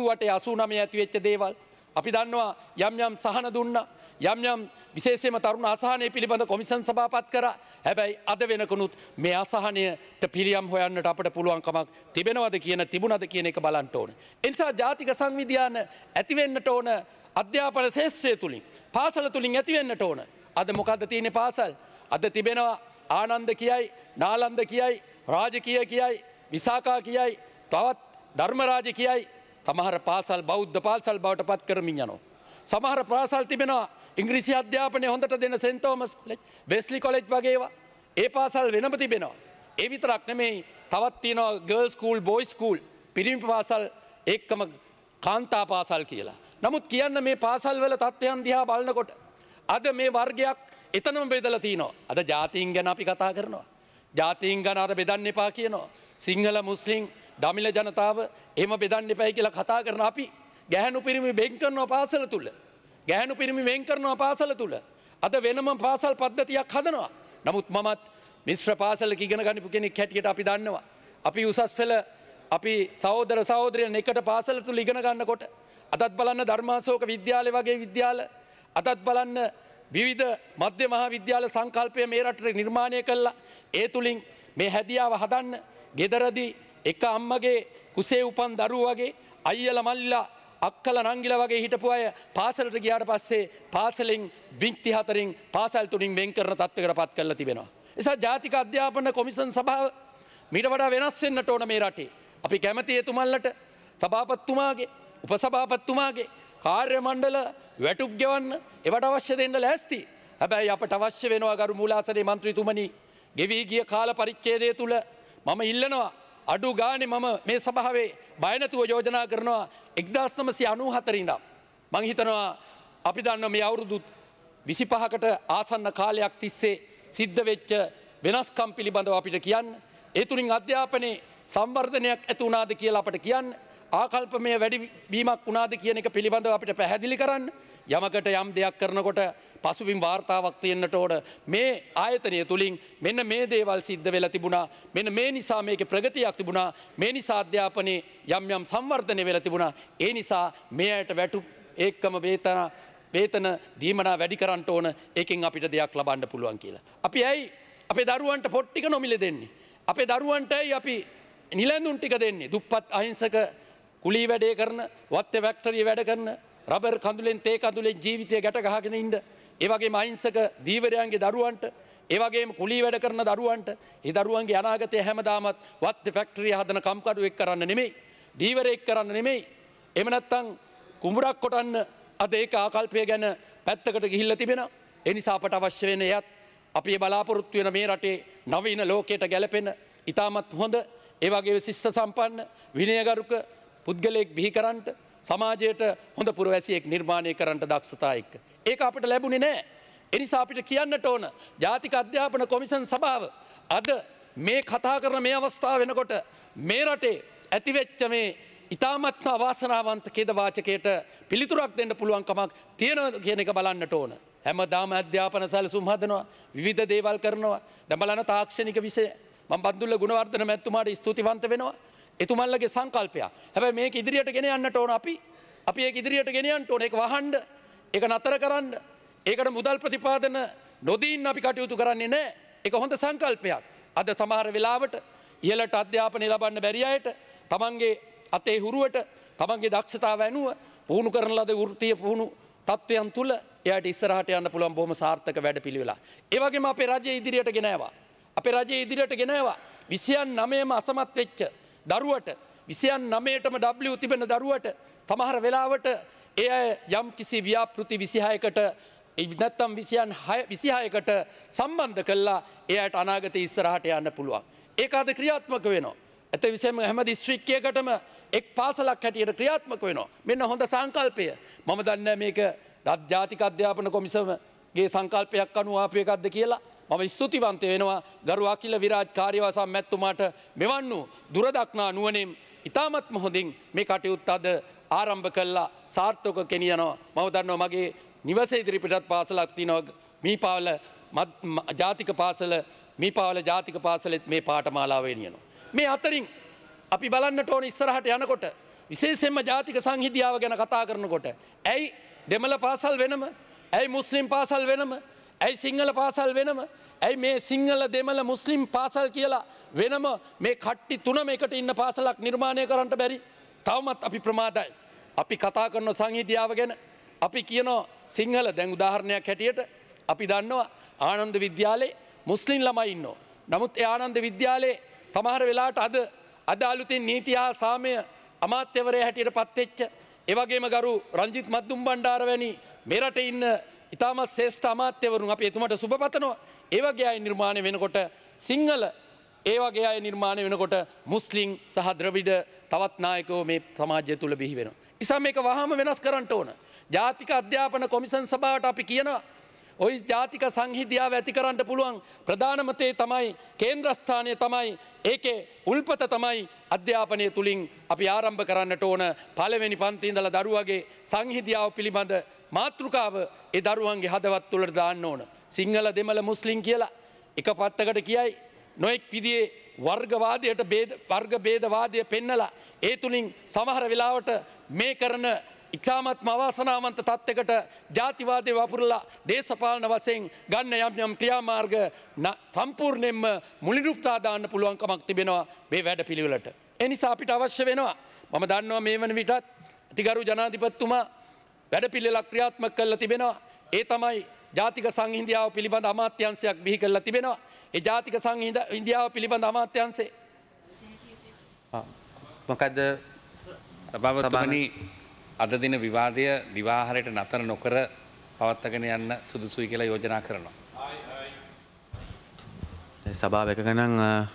S9: 88 89 ඇති වෙච්ච දේවල් අපි දන්නවා යම් සහන දුන්නා. යම් විශේෂයෙන්ම තරුණ අසහනය පිළිබඳ කොමිෂන් සභාපත් කරා. හැබැයි අද වෙනකනුත් මේ අසහනයට පිළියම් හොයන්නට අපට පුළුවන් කමක් තිබෙනවද කියන තිබුණද කියන එක බලන්න ඕන. ඒ නිසා ජාතික සංවිධාන ඇති වෙන්නට ඕන අධ්‍යාපන ශාස්ත්‍රය තුලින් පාසල තුලින් ඇති වෙන්නට ඕන. අද මොකද්ද තියෙන්නේ පාසල්? අද තිබෙනවා ආනන්ද කියයි, නාලන්ද කියයි, රාජකීය කියයි, විසාකා කියයි, තවත් ධර්මරාජ කියයි. සමහර පාසල් බෞද්ධ පාසල් බවට පත් කරමින් යනවා. සමහර පාසල් තිබෙනවා ඉංග්‍රීසි අධ්‍යාපනය හොඳට දෙන saint Thomas college, Wesley college වගේ ඒවා. ඒ පාසල් වෙනම තිබෙනවා. ඒ විතරක් නෙමෙයි තවත් තියෙනවා ගර්ල්ස් ස්කූල්, බොයිස් ස්කූල්, පිරිමි පාසල් එක්කම කාන්තා පාසල් කියලා. නමුත් කියන්න මේ පාසල්වල තත්ත්වයන් දිහා බලනකොට අද මේ වර්ගයක් එතනම බෙදලා තිනවා. අද ජාතීන් ගැන අපි කතා කරනවා. ජාතීන් ගැන අර බෙදන්න එපා කියනවා. සිංහල මුස්ලිම් දමිළ ජනතාව එහෙම බෙදන්න එපයි කියලා කතා කරන අපි ගැහැණු පිරිමි වෙන් කරනවා පාසල තුල. ගැහැණු පිරිමි වෙන් කරනවා පාසල තුල. අද වෙනම පාසල් පද්ධතියක් හදනවා. නමුත් මමත් මිශ්‍ර පාසලක ඉගෙන ගන්නපු කෙනෙක් හැටියට අපි දන්නවා. අපි උසස් පෙළ අපි සහෝදර සහෝදරයන් එකට පාසල තුල ඉගෙන ගන්නකොට අදත් බලන්න ධර්මාශෝක විද්‍යාලය වගේ විද්‍යාල අදත් බලන්න විවිධ මධ්‍ය මහා විද්‍යාල සංකල්පය මේ රටේ නිර්මාණය කළා. ඒ තුලින් මේ හැදියාව හදන්න ගෙදරදී එක අම්මගේ කුසේ උපන් දරුවෝ වගේ අයියලා මල්ලිලා අක්කලා නංගිලා වගේ හිටපු අය පාසලට ගියාට පස්සේ පාසලෙන් වික්ටි හතරින් පාසල් තුලින් වෙන් කරන තත්ත්වයකට පත් කරලා තිබෙනවා. ඒ නිසා ජාතික අධ්‍යාපන කොමිෂන් සභාව මීට වඩා වෙනස් වෙන්නට ඕන මේ රටේ. අපි කැමති එතුමන්ලට සභාපතිතුමාගේ උපසභාපතිතුමාගේ කාර්ය මණ්ඩල වැටුප් ගෙවන්න ඒවට අවශ්‍ය දෙන්න ලෑස්ති. හැබැයි අපට අවශ්‍ය වෙනවා ගරු මූලාසනයේ මන්ත්‍රීතුමනි ගෙවී ගිය කාල පරිච්ඡේදය තුල මම ඉල්ලනවා අඩු ගානේ මම මේ සභාවේ බය නැතුව යෝජනා කරනවා 1994 ඉඳන් මම හිතනවා අපි දන්න මේ අවුරුදු 25කට ආසන්න කාලයක් තිස්සේ සිද්ධ වෙච්ච වෙනස්කම් පිළිබඳව අපිට කියන්න. ඒ තුලින් අධ්‍යාපනයේ සංවර්ධනයක් ඇති වුණාද කියලා අපට කියන්න. ආකල්පමය වැඩිවීමක් වුණාද කියන එක පිළිබඳව අපිට පැහැදිලි කරන්න. යමකට යම් දෙයක් කරනකොට පසුබිම් වාර්තාවක් තියෙන්නට ඕන. මේ ආයතනය තුලින් මෙන්න මේ දේවල් සිද්ධ වෙලා තිබුණා. මෙන්න මේ නිසා මේකේ ප්‍රගතියක් තිබුණා. මේ නිසා අධ්‍යාපනයේ යම් යම් සංවර්ධනය වෙලා තිබුණා. ඒ නිසා මේ අයට වැටු ඒකම වේතන දීමනා වැඩි කරන්න ඕන. ඒකෙන් අපිට දෙයක් ලබන්න පුළුවන් කියලා. අපි ඇයි අපේ දරුවන්ට පොත් ටික නොමිලේ දෙන්නේ? අපේ දරුවන්ට ඇයි අපි නිලැඳුම් ටික දෙන්නේ? දුප්පත් අහිංසක කුලී වැඩේ කරන, වත්තේ ෆැක්ටරි වැඩ කරන, රබර් කඳුලෙන් තේ කඳුලෙන් ජීවිතය ගැට ගහගෙන ඉන්න. ඒ වගේම අහිංසක දීවරයන්ගේ දරුවන්ට, ඒ වගේම කුලී වැඩ කරන දරුවන්ට, ඒ දරුවන්ගේ අනාගතය හැමදාමත් වත්තේ ෆැක්ටරි හදන කම්කරුවෙක් කරන්න නෙමෙයි, දීවරයෙක් කරන්න නෙමෙයි. එහෙම නැත්නම් කුඹුරක් කොටන්න අද ඒක ආකල්පය ගැන පැත්තකට ගිහිල්ලා තිබෙනවා. ඒ නිසා අපට අවශ්‍ය වෙන්නේ එයත් අපි බලාපොරොත්තු වෙන මේ රටේ නවීන ලෝකයට ගැලපෙන, ඉතාමත් හොඳ, ඒ වගේ ශිෂ්ට සම්පන්න, විනයගරුක පුද්ගලයෙක් බිහි කරන්නට, සමාජයට හොඳ පුරවැසියෙක් නිර්මාණය කරන්නට දක්ෂතා එක්ක. ඒක අපිට ලැබුණේ නැහැ. ඒ නිසා අපිට කියන්නට ඕන ජාතික අධ්‍යාපන කොමිෂන් සභාව අද මේ කතා කරන මේ අවස්ථාව වෙනකොට මේ රටේ ඇතිවෙච්ච මේ ඉතාමත්ම අවාසනාවන්ත ඛේද වාචකයට පිළිතුරක් දෙන්න පුළුවන් කමක් තියෙනවා කියන එක බලන්නට ඕන. හැමදාම අධ්‍යාපන සැලසුම් හදනවා, විවිධ දේවල් කරනවා. දැන් බලන්න තාක්ෂණික විෂය මම බන්දුල්ල ගුණවර්ධන මැතිතුමාට ස්තුතිවන්ත වෙනවා. එතුමන්ලගේ සංකල්පය. හැබැයි මේක ඉදිරියට ගෙන යන්නට ඕන අපි ඒක ඉදිරියට ගෙන යන්න ඕන. ඒක වහන්න, ඒක නතර කරන්න, ඒකට මුදල් ප්‍රතිපාදන නොදීන් අපි කටයුතු කරන්නේ නැහැ. ඒක හොඳ සංකල්පයක්. අද සමහර වෙලාවට ඉහළට අධ්‍යාපනය ලබන්න බැරි අයට තමන්ගේ අතේ හුරුවට තමන්ගේ දක්ෂතාව ඇනුව පුහුණු කරන ලද වෘත්තීය පුහුණු තත්ත්වයන් තුල එයාට ඉස්සරහට යන්න පුළුවන් බොහොම සාර්ථක වැඩපිළිවෙලක්. ඒ වගේම අපේ රජය ඉදිරියට ගෙන ආවා. අපේ රජය ඉදිරියට ගෙන ආවා 29ම අසමත් වෙච්ච දරුවට 29ටම W තිබෙන දරුවට සමහර වෙලාවට ඒ අය යම් කිසි ව්‍යාපෘති 26කට නැත්නම් 26කට සම්බන්ධ කළා එයාට අනාගතේ ඉස්සරහට යන්න පුළුවන්. ඒක අද ක්‍රියාත්මක වෙනවා. ඒත් විශේෂයෙන්ම හැම දිස්ත්‍රික්කයකටම එක් පාසලක් හැටියට ක්‍රියාත්මක වෙනවා. මෙන්න හොඳ සංකල්පය. මම දන්නේ මේක ජාතික අධ්‍යාපන කොමිසමගේ සංකල්පයක් අනුව ආපු එකක්ද කියලා. මම ස්තුතිවන්ත වෙනවා ගරු අකිල විරාජ් කාර්යවාසම් මැතිතුමාට මෙවන් වූ දුරදක්නා නුවණින් ඉතාමත්ම හොඳින් මේ කටයුත්ත අද ආරම්භ කළා සාර්ථක කෙනියනවා. මම දන්නවා මගේ නිවසේ ඉදිරිපිටත් පාසලක් තියෙනවා මීපාවල ජාතික පාසල, මීපාවල ජාතික පාසලෙත් මේ පාඨමාලාව එනියනවා. මේ අතරින් අපි බලන්නට ඕන ඉස්සරහට යනකොට විශේෂයෙන්ම ජාතික සංහිඳියාව ගැන කතා කරනකොට ඇයි දෙමළ පාසල් වෙනම, ඇයි මුස්ලිම් පාසල් වෙනම, ඇයි සිංහල පාසල් වෙනම, ඇයි මේ සිංහල දෙමළ මුස්ලිම් පාසල් කියලා වෙනම මේ කට්ටි තුනම එකට ඉන්න පාසලක් නිර්මාණය කරන්න බැරි? තවමත් අපි ප්‍රමාදයි. අපි කතා කරන සංහිඳියාව ගැන අපි කියනවා සිංහල, දැන් උදාහරණයක් හැටියට අපි දන්නවා ආනන්ද විද්‍යාලේ මුස්ලිම් ළමයි ඉන්නවා. නමුත් ඒ ආනන්ද විද්‍යාලේ සමහර වෙලාවට අද අලුතින් නීති හා සාමය අමාත්‍යවරයා හැටියට පත් වෙච්ච, ඒ වගේම ගරු රංජිත් මද්දුම් බණ්ඩාර වැනි මේ රටේ ඉන්න ඉතාමත් ශ්‍රේෂ්ඨ අමාත්‍යවරුන් අපි එතුමාට සුබ පතනවා. ඒ වගේ අය නිර්මාණය වෙනකොට සිංහල, ඒ වගේ අය නිර්මාණය වෙනකොට මුස්ලිම් සහ ද්‍රවිඩ තවත් නායකයෝ මේ සමාජය තුල බිහි වෙනවා. නිසා මේක වහාම වෙනස් කරන්න ඕන. ජාතික අධ්‍යාපන කොමිසන් සභාවට අපි කියනවා ඔයි ජාතික සංහිදියාව ඇති කරන්න පුළුවන් ප්‍රධානමතේ තමයි කේන්ද්‍රස්ථානය තමයි ඒකේ උල්පත තමයි අධ්‍යාපනය තුළින් අපි ආරම්භ කරන්නට ඕන පළවෙනි පන්ති ඉඳලා දරුවගේ සංහිදියාව පිළිබඳ මාතෘකාව ඒ දරුවන්ගේ හදවත් තුළට දාන්න ඕන. සිංහල දෙමළ මුස්ලිම් කියලා එක පත්තකට කියයි නොෙක් විදියේ වර්ගවාදයට වර්ග බේදවාදය පෙන්නලා ඒ තුළින් සමහර වෙලාවට මේ කරන ඉතාමත්ම අවාසනාවන්ත තත්ත්වයකට ජාතිවාදය වපුරලා දේශපාලන වශයෙන් ගන්න යම් ක්‍රියාමාර්ග සම්පූර්ණයෙන්ම මුලිනුප්තා දාන්න පුළුවන්කමක් තිබෙනවා මේ වැඩපිළිවෙලට. ඒ නිසා අපිට අවශ්‍ය වෙනවා මම දන්නවා මේ වන විටත් අතිගරු ජනාධිපතිතුමා වැඩපිළිවෙලක් ක්‍රියාත්මක කරලා තිබෙනවා. ඒ තමයි ජාතික සංහිඳියාව පිළිබඳ අමාත්‍යාංශයක් බිහි කරලා තිබෙනවා. ඒ ජාතික සංහිඳියාව පිළිබඳ අමාත්‍යාංශේ
S8: මොකද්ද
S10: සභාපතිතුමනි අද දින විවාදය දිවාහාරයට නතර නොකර පවත්වාගෙන යන්න සුදුසුයි කියලා යෝජනා කරනවා.
S8: සභාව එක ගණන්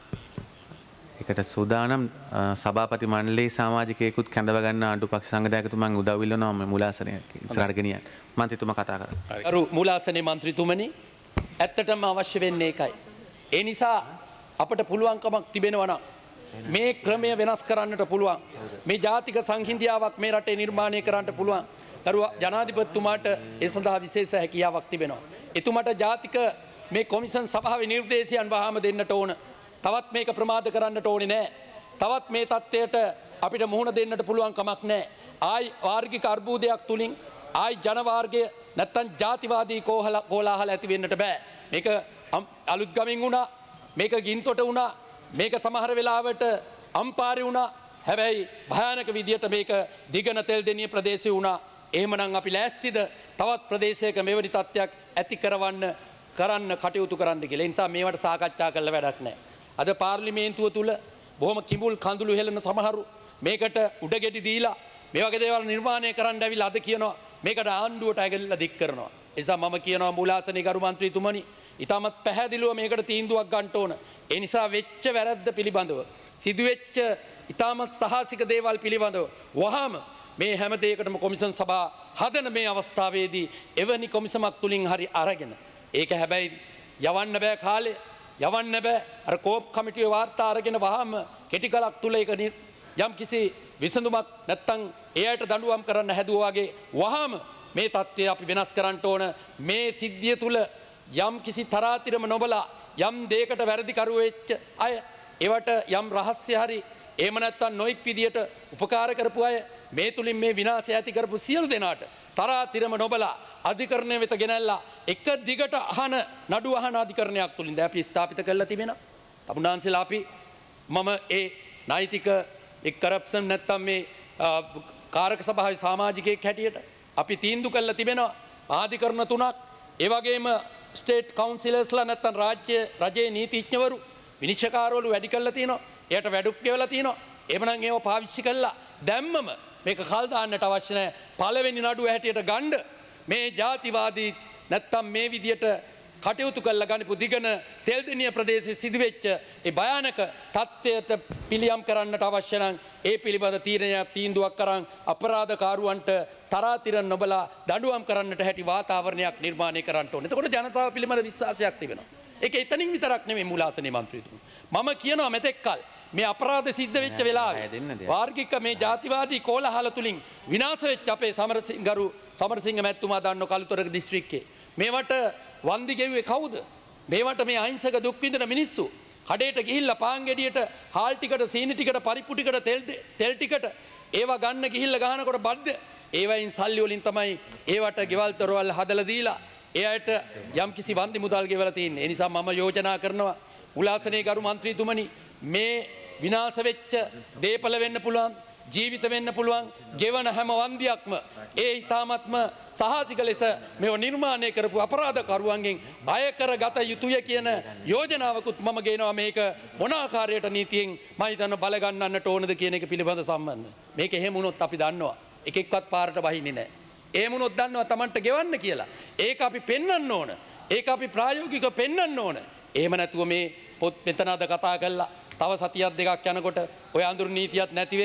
S8: එකට සූදානම් සභාපති මණ්ඩලයේ සමාජිකයෙකුත් කැඳව ගන්න අඩු පක්ෂ සංවිධායකතුමන් උදව් ඉල්ලනවා මේ මූලාසනය ඉස්සරහට ගෙනියන්න. මන්ත්‍රීතුමා කතා කරා.
S9: අරු මූලාසනයේ මන්ත්‍රීතුමනි ඇත්තටම අවශ්‍ය වෙන්නේ ඒකයි. ඒ නිසා අපට පුළුවන්කමක් තිබෙනවා නම් මේ ක්‍රමය වෙනස් කරන්නට පුළුවන්. මේ ජාතික සංහිඳියාවක් මේ රටේ නිර්මාණය කරන්නට පුළුවන්. දරුවා ජනාධිපතිතුමාට ඒ සඳහා විශේෂ හැකියාවක් තිබෙනවා. එතුමාට ජාතික මේ කොමිසන් සභාවේ නිර්දේශයන් වහාම දෙන්නට ඕන. තවත් මේක ප්‍රමාද කරන්නට ඕනේ නැහැ. තවත් මේ තත්ත්වයට අපිට මුහුණ දෙන්නට පුළුවන් කමක් නැහැ. ආයි වාර්ගික අර්බුදයක් තුලින් ආයි ජනවාර්ගය නැත්තම් ජාතිවාදී කෝලාහල ඇති වෙන්නට බෑ. මේක අලුත් ගමින් වුණා. මේක ගින්තොට වුණා. මේක සමහර වෙලාවට අම්පාරි වුණා. හැබැයි භයානක විදියට මේක දිගන තෙල් දෙනිය ප්‍රදේශය වුණා. එහෙමනම් අපි ලෑස්තිද තවත් ප්‍රදේශයක මෙවැනි තත්ත්වයක් ඇති කරන්න කටයුතු කරන්න කියලා. ඒ නිසා මේවට සාකච්ඡා කරලා වැඩක් නැහැ. අද පාර්ලිමේන්තුව තුල බොහොම කිඹුල් කඳුළු හෙලන සමහරු මේකට උඩගෙඩි දීලා මේ වගේ දේවල් නිර්මාණය කරන්න ඇවිල්ලා අද කියනවා මේකට ආණ්ඩුවට ඇගිල්ල දික් කරනවා. ඒ නිසා මම කියනවා මූලාසනයේ ගරු මන්ත්‍රීතුමනි ඊටමත් පැහැදිලිව මේකට තීන්දුවක් ගන්න ඕන. ඒ නිසා වෙච්ච වැරද්ද පිළිබඳව සිදුවෙච්ච ඊටමත් සාහසික දේවල් පිළිබඳව වහාම මේ හැම දෙයකටම කොමිසන් සභා හදන මේ අවස්ථාවේදී එවැනි කොමිසමක් තුලින් හරි අරගෙන ඒක හැබැයි යවන්න බෑ කාලේ යවන්න බෑ අර කෝප් කමිටුවේ වාර්තා අරගෙන වහාම කෙටි කලක් තුල ඒක යම් කිසි විසඳුමක් නැත්තම් එයාට දඬුවම් කරන්න හැදුවා වගේ වහාම මේ தත්ත්වය අපි වෙනස් කරන්න ඕන. මේ සිද්ධිය තුල යම් කිසි තරාතිරම නොබලා යම් දෙයකට වැරදිකරු වෙච්ච අය ඒවට යම් රහස්‍ය හරි එහෙම නැත්තම් නොයික් විදියට උපකාර කරපු අය මේ තුලින් මේ විනාශය ඇති කරපු සියලු දෙනාට තරාතිරම නොබලා අධිකරණය වෙත ගෙනල්ලා එක දිගට අහන නඩු අහන අධිකරණයක් තුලින් දැන් අපි ස්ථාපිත කරලා තිබෙනවා. තමුන්නාන්සලා අපි මම ඒ නෛතික එක් කරප්ෂන් නැත්තම් මේ කාරක සභාවේ සමාජිකයෙක් හැටියට අපි තීන්දුව කළා තිබෙනවා ආධිකරණ 3ක් ඒ වගේම ස්ටේට් කවුන්සිලර්ස්ලා නැත්තම් රජයේ නීතිඥවරු විනිශ්චයකාරවරු වැඩි කළා තියෙනවා. එයට වැඩුක් ගෙවලා තියෙනවා. එhmenan ඒව පාවිච්චි කළා දැම්මම මේක කල් දාන්නට අවශ්‍ය නැහැ. පළවෙනි නඩුව හැටියට ගන්න මේ ජාතිවාදී නැත්තම් මේ විදියට කටයුතු කළ ගනිපු දිගන තෙල්දෙනිය ප්‍රදේශයේ සිදුවෙච්ච ඒ භයානක තත්ත්වයට පිළියම් කරන්නට අවශ්‍ය නම් ඒ පිළිබඳ තීරණයක් තීන්දුවක් කරන් අපරාධකාරුවන්ට තරාතිරම් නොබලා දඬුවම් කරන්නට හැටි වාතාවරණයක් නිර්මාණය කරන්න ඕනේ. එතකොට ජනතාව පිළිබඳ විශ්වාසයක් තිබෙනවා. ඒක එතනින් විතරක් නෙමෙයි මූලාසනයේ මන්ත්‍රීතුමා. මම කියනවා මෙතෙක්කල් මේ අපරාධ සිද්ධ වෙච්ච වෙලාවේ වාර්ගික මේ ජාතිවාදී කෝලහල තුලින් විනාශ වෙච්ච අපේ සමරසිංහ මැතිතුමා දන්නෝ කළුතර දිස්ත්‍රික්කේ මේවට වන්දි ගෙව්වේ කවුද? මේවට මේ අහිංසක දුක් විඳින මිනිස්සු කඩේට ගිහිල්ලා පාන් ගෙඩියට හාල් ටිකට සීනි ටිකට පරිප්පු ටිකට තෙල් ටිකට ඒවා ගන්න ගිහිල්ලා ගහනකොට බද්ද ඒවයින් සල්ලි වලින් තමයි ඒවට ගෙවල් දොරවල් හදලා දීලා එයාට යම්කිසි වන්දි මුදල් ගෙවලා තියෙන්නේ. ඒ නිසා මම යෝජනා කරනවා උලාසනේ ගරු මන්ත්‍රීතුමනි මේ විනාශ වෙච්ච දීපල වෙන්න පුළුවන් ජීවිත වෙන්න පුළුවන් ගෙවන හැම වන්දියක්ම ඒ ඊ타මත්ම සාහසික ලෙස මේව නිර්මාණය කරපු අපරාධකරුවන්ගෙන් අය කරගත යුතුය කියන යෝජනාවකුත් මම ගේනවා. මේක මොන ආකාරයට නීතියෙන් මම හිතන බල ගන්නන්නට ඕනද කියන එක පිළිබඳ සම්බන්ධ. මේක එහෙම වුණොත් අපි දන්නවා එකෙක්වත් පාරට වහින්නේ නැහැ. එහෙම වුණොත් දන්නවා Tamanට ගෙවන්න කියලා. ඒක අපි පෙන්වන්න ඕන. ඒක අපි ප්‍රායෝගිකව පෙන්වන්න ඕන. එහෙම නැතුව මේ පොත් මෙතන අද කතා කළා තව සතියක් දෙකක් යනකොට ඔය අඳුරු නීතියක් නැති වෙයි.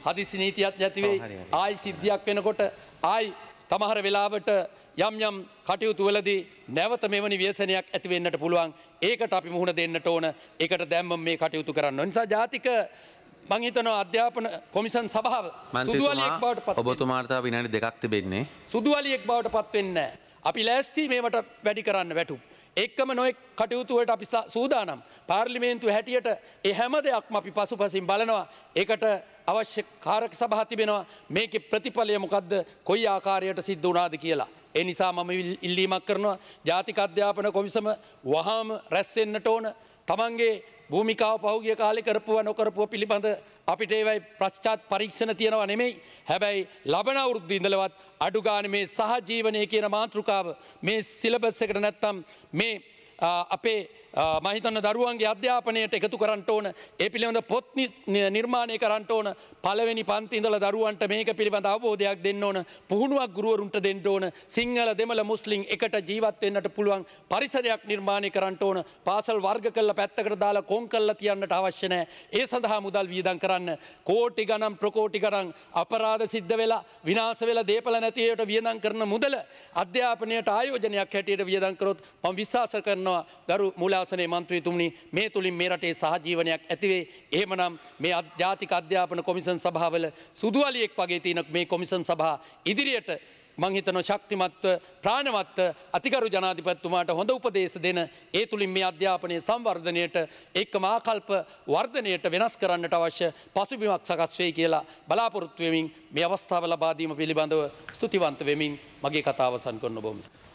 S9: හදිසි නීතියක් නැතිවෙයි ආයි සිද්ධියක් වෙනකොට ආයි තමහර වෙලාවට යම් යම් කටයුතු වලදී නැවත මෙවැනි ව්‍යසනයක් ඇති වෙන්නට පුළුවන්. ඒකට අපි මුහුණ දෙන්නට ඕන. ඒකට දැම්ම මේ කටයුතු කරන්න ඕන. නිසා ජාතික මං හිතනවා අධ්‍යාපන කොමිසම් සභාව සුදුවලියෙක් බවට පත්
S8: ඔබතුමාට තව විනාඩි දෙකක් තිබෙන්නේ.
S9: සුදුවලියෙක් බවට පත් වෙන්නේ නැහැ. අපි ලෑස්ති මේවට වැඩි කරන්න වැටුප්. එක්කම නොයෙක් කටයුතු වලට අපි සූදානම්. පාර්ලිමේන්තුව හැටියට ඒ හැම දෙයක්ම අපි පසුපසින් බලනවා. ඒකට අවශ්‍ය කාරක සභා තිබෙනවා. මේකේ ප්‍රතිඵලය මොකද්ද? කොයි ආකාරයට සිද්ධ වුණාද කියලා. ඒ නිසා මම ඉල්ලීමක් කරනවා ජාතික අධ්‍යාපන කොමිසම වහාම රැස් වෙන්නට ඕන. තමන්ගේ භූමිකාව පහුගිය කාලේ කරපුවා නොකරපුවා පිළිබඳ අපිට ඒවයි ප්‍රශ්චාත් පරීක්ෂණ තියෙනවා නෙමෙයි. හැබැයි ලබන අවුරුද්ද ඉඳලවත් අඩු ගානේ මේ සහජීවනය කියන මාතෘකාව මේ සිලබස් එකට නැත්තම් මේ අපේ මහිතන්න දරුවන්ගේ අධ්‍යාපනයට එකතු කරන්න ඕන. ඒ පිළිබඳ පොත් නිර්මාණය කරන්න ඕන. පළවෙනි පන්ති ඉඳලා දරුවන්ට මේක පිළිබඳ අවබෝධයක් දෙන්න ඕන. පුහුණුවක් ගුරුවරුන්ට දෙන්න ඕන. සිංහල දෙමළ මුස්ලිම් එකට ජීවත් වෙන්නට පුළුවන් පරිසරයක් නිර්මාණය කරන්න ඕන. පාසල් වර්ග කළා පැත්තකට දාලා කොන් කළා තියන්නට අවශ්‍ය නැහැ. ඒ සඳහා මුදල් වියදම් කරන්න. කෝටි ගණන් ප්‍රකෝටි ගණන් අපරාධ සිද්ධ වෙලා විනාශ වෙලා දේපල නැති ඒවට වියදම් කරන මුදල අධ්‍යාපනයට ආයෝජනයක් හැටියට වියදම් කරොත් මම විශ්වාස කරනවා ගරු මූලාසනයේ මන්ත්‍රීතුමනි මේ තුලින් මේ රටේ සහජීවනයක් ඇතිවේ. එහෙමනම් මේ ජාතික අධ්‍යාපන කොමිසම් සභාවල සුදුවලියෙක් වගේ තියෙන මේ කොමිසම් සභා ඉදිරියට මං හිතනවා ශක්තිමත්ව ප්‍රාණවත්ව අතිගරු ජනාධිපතිතුමාට හොඳ උපදේශ දෙන ඒ තුලින් මේ අධ්‍යාපනයේ සංවර්ධනයට එක්කම ආකල්ප වර්ධනයට වෙනස් කරන්නට අවශ්‍ය පසුබිමක් සකස් වෙයි කියලා බලාපොරොත්තු වෙමින් මේ අවස්ථාව ලබා දීම පිළිබඳව ස්තුතිවන්ත වෙමින් මගේ කතාව අවසන් කරන්න බොහොම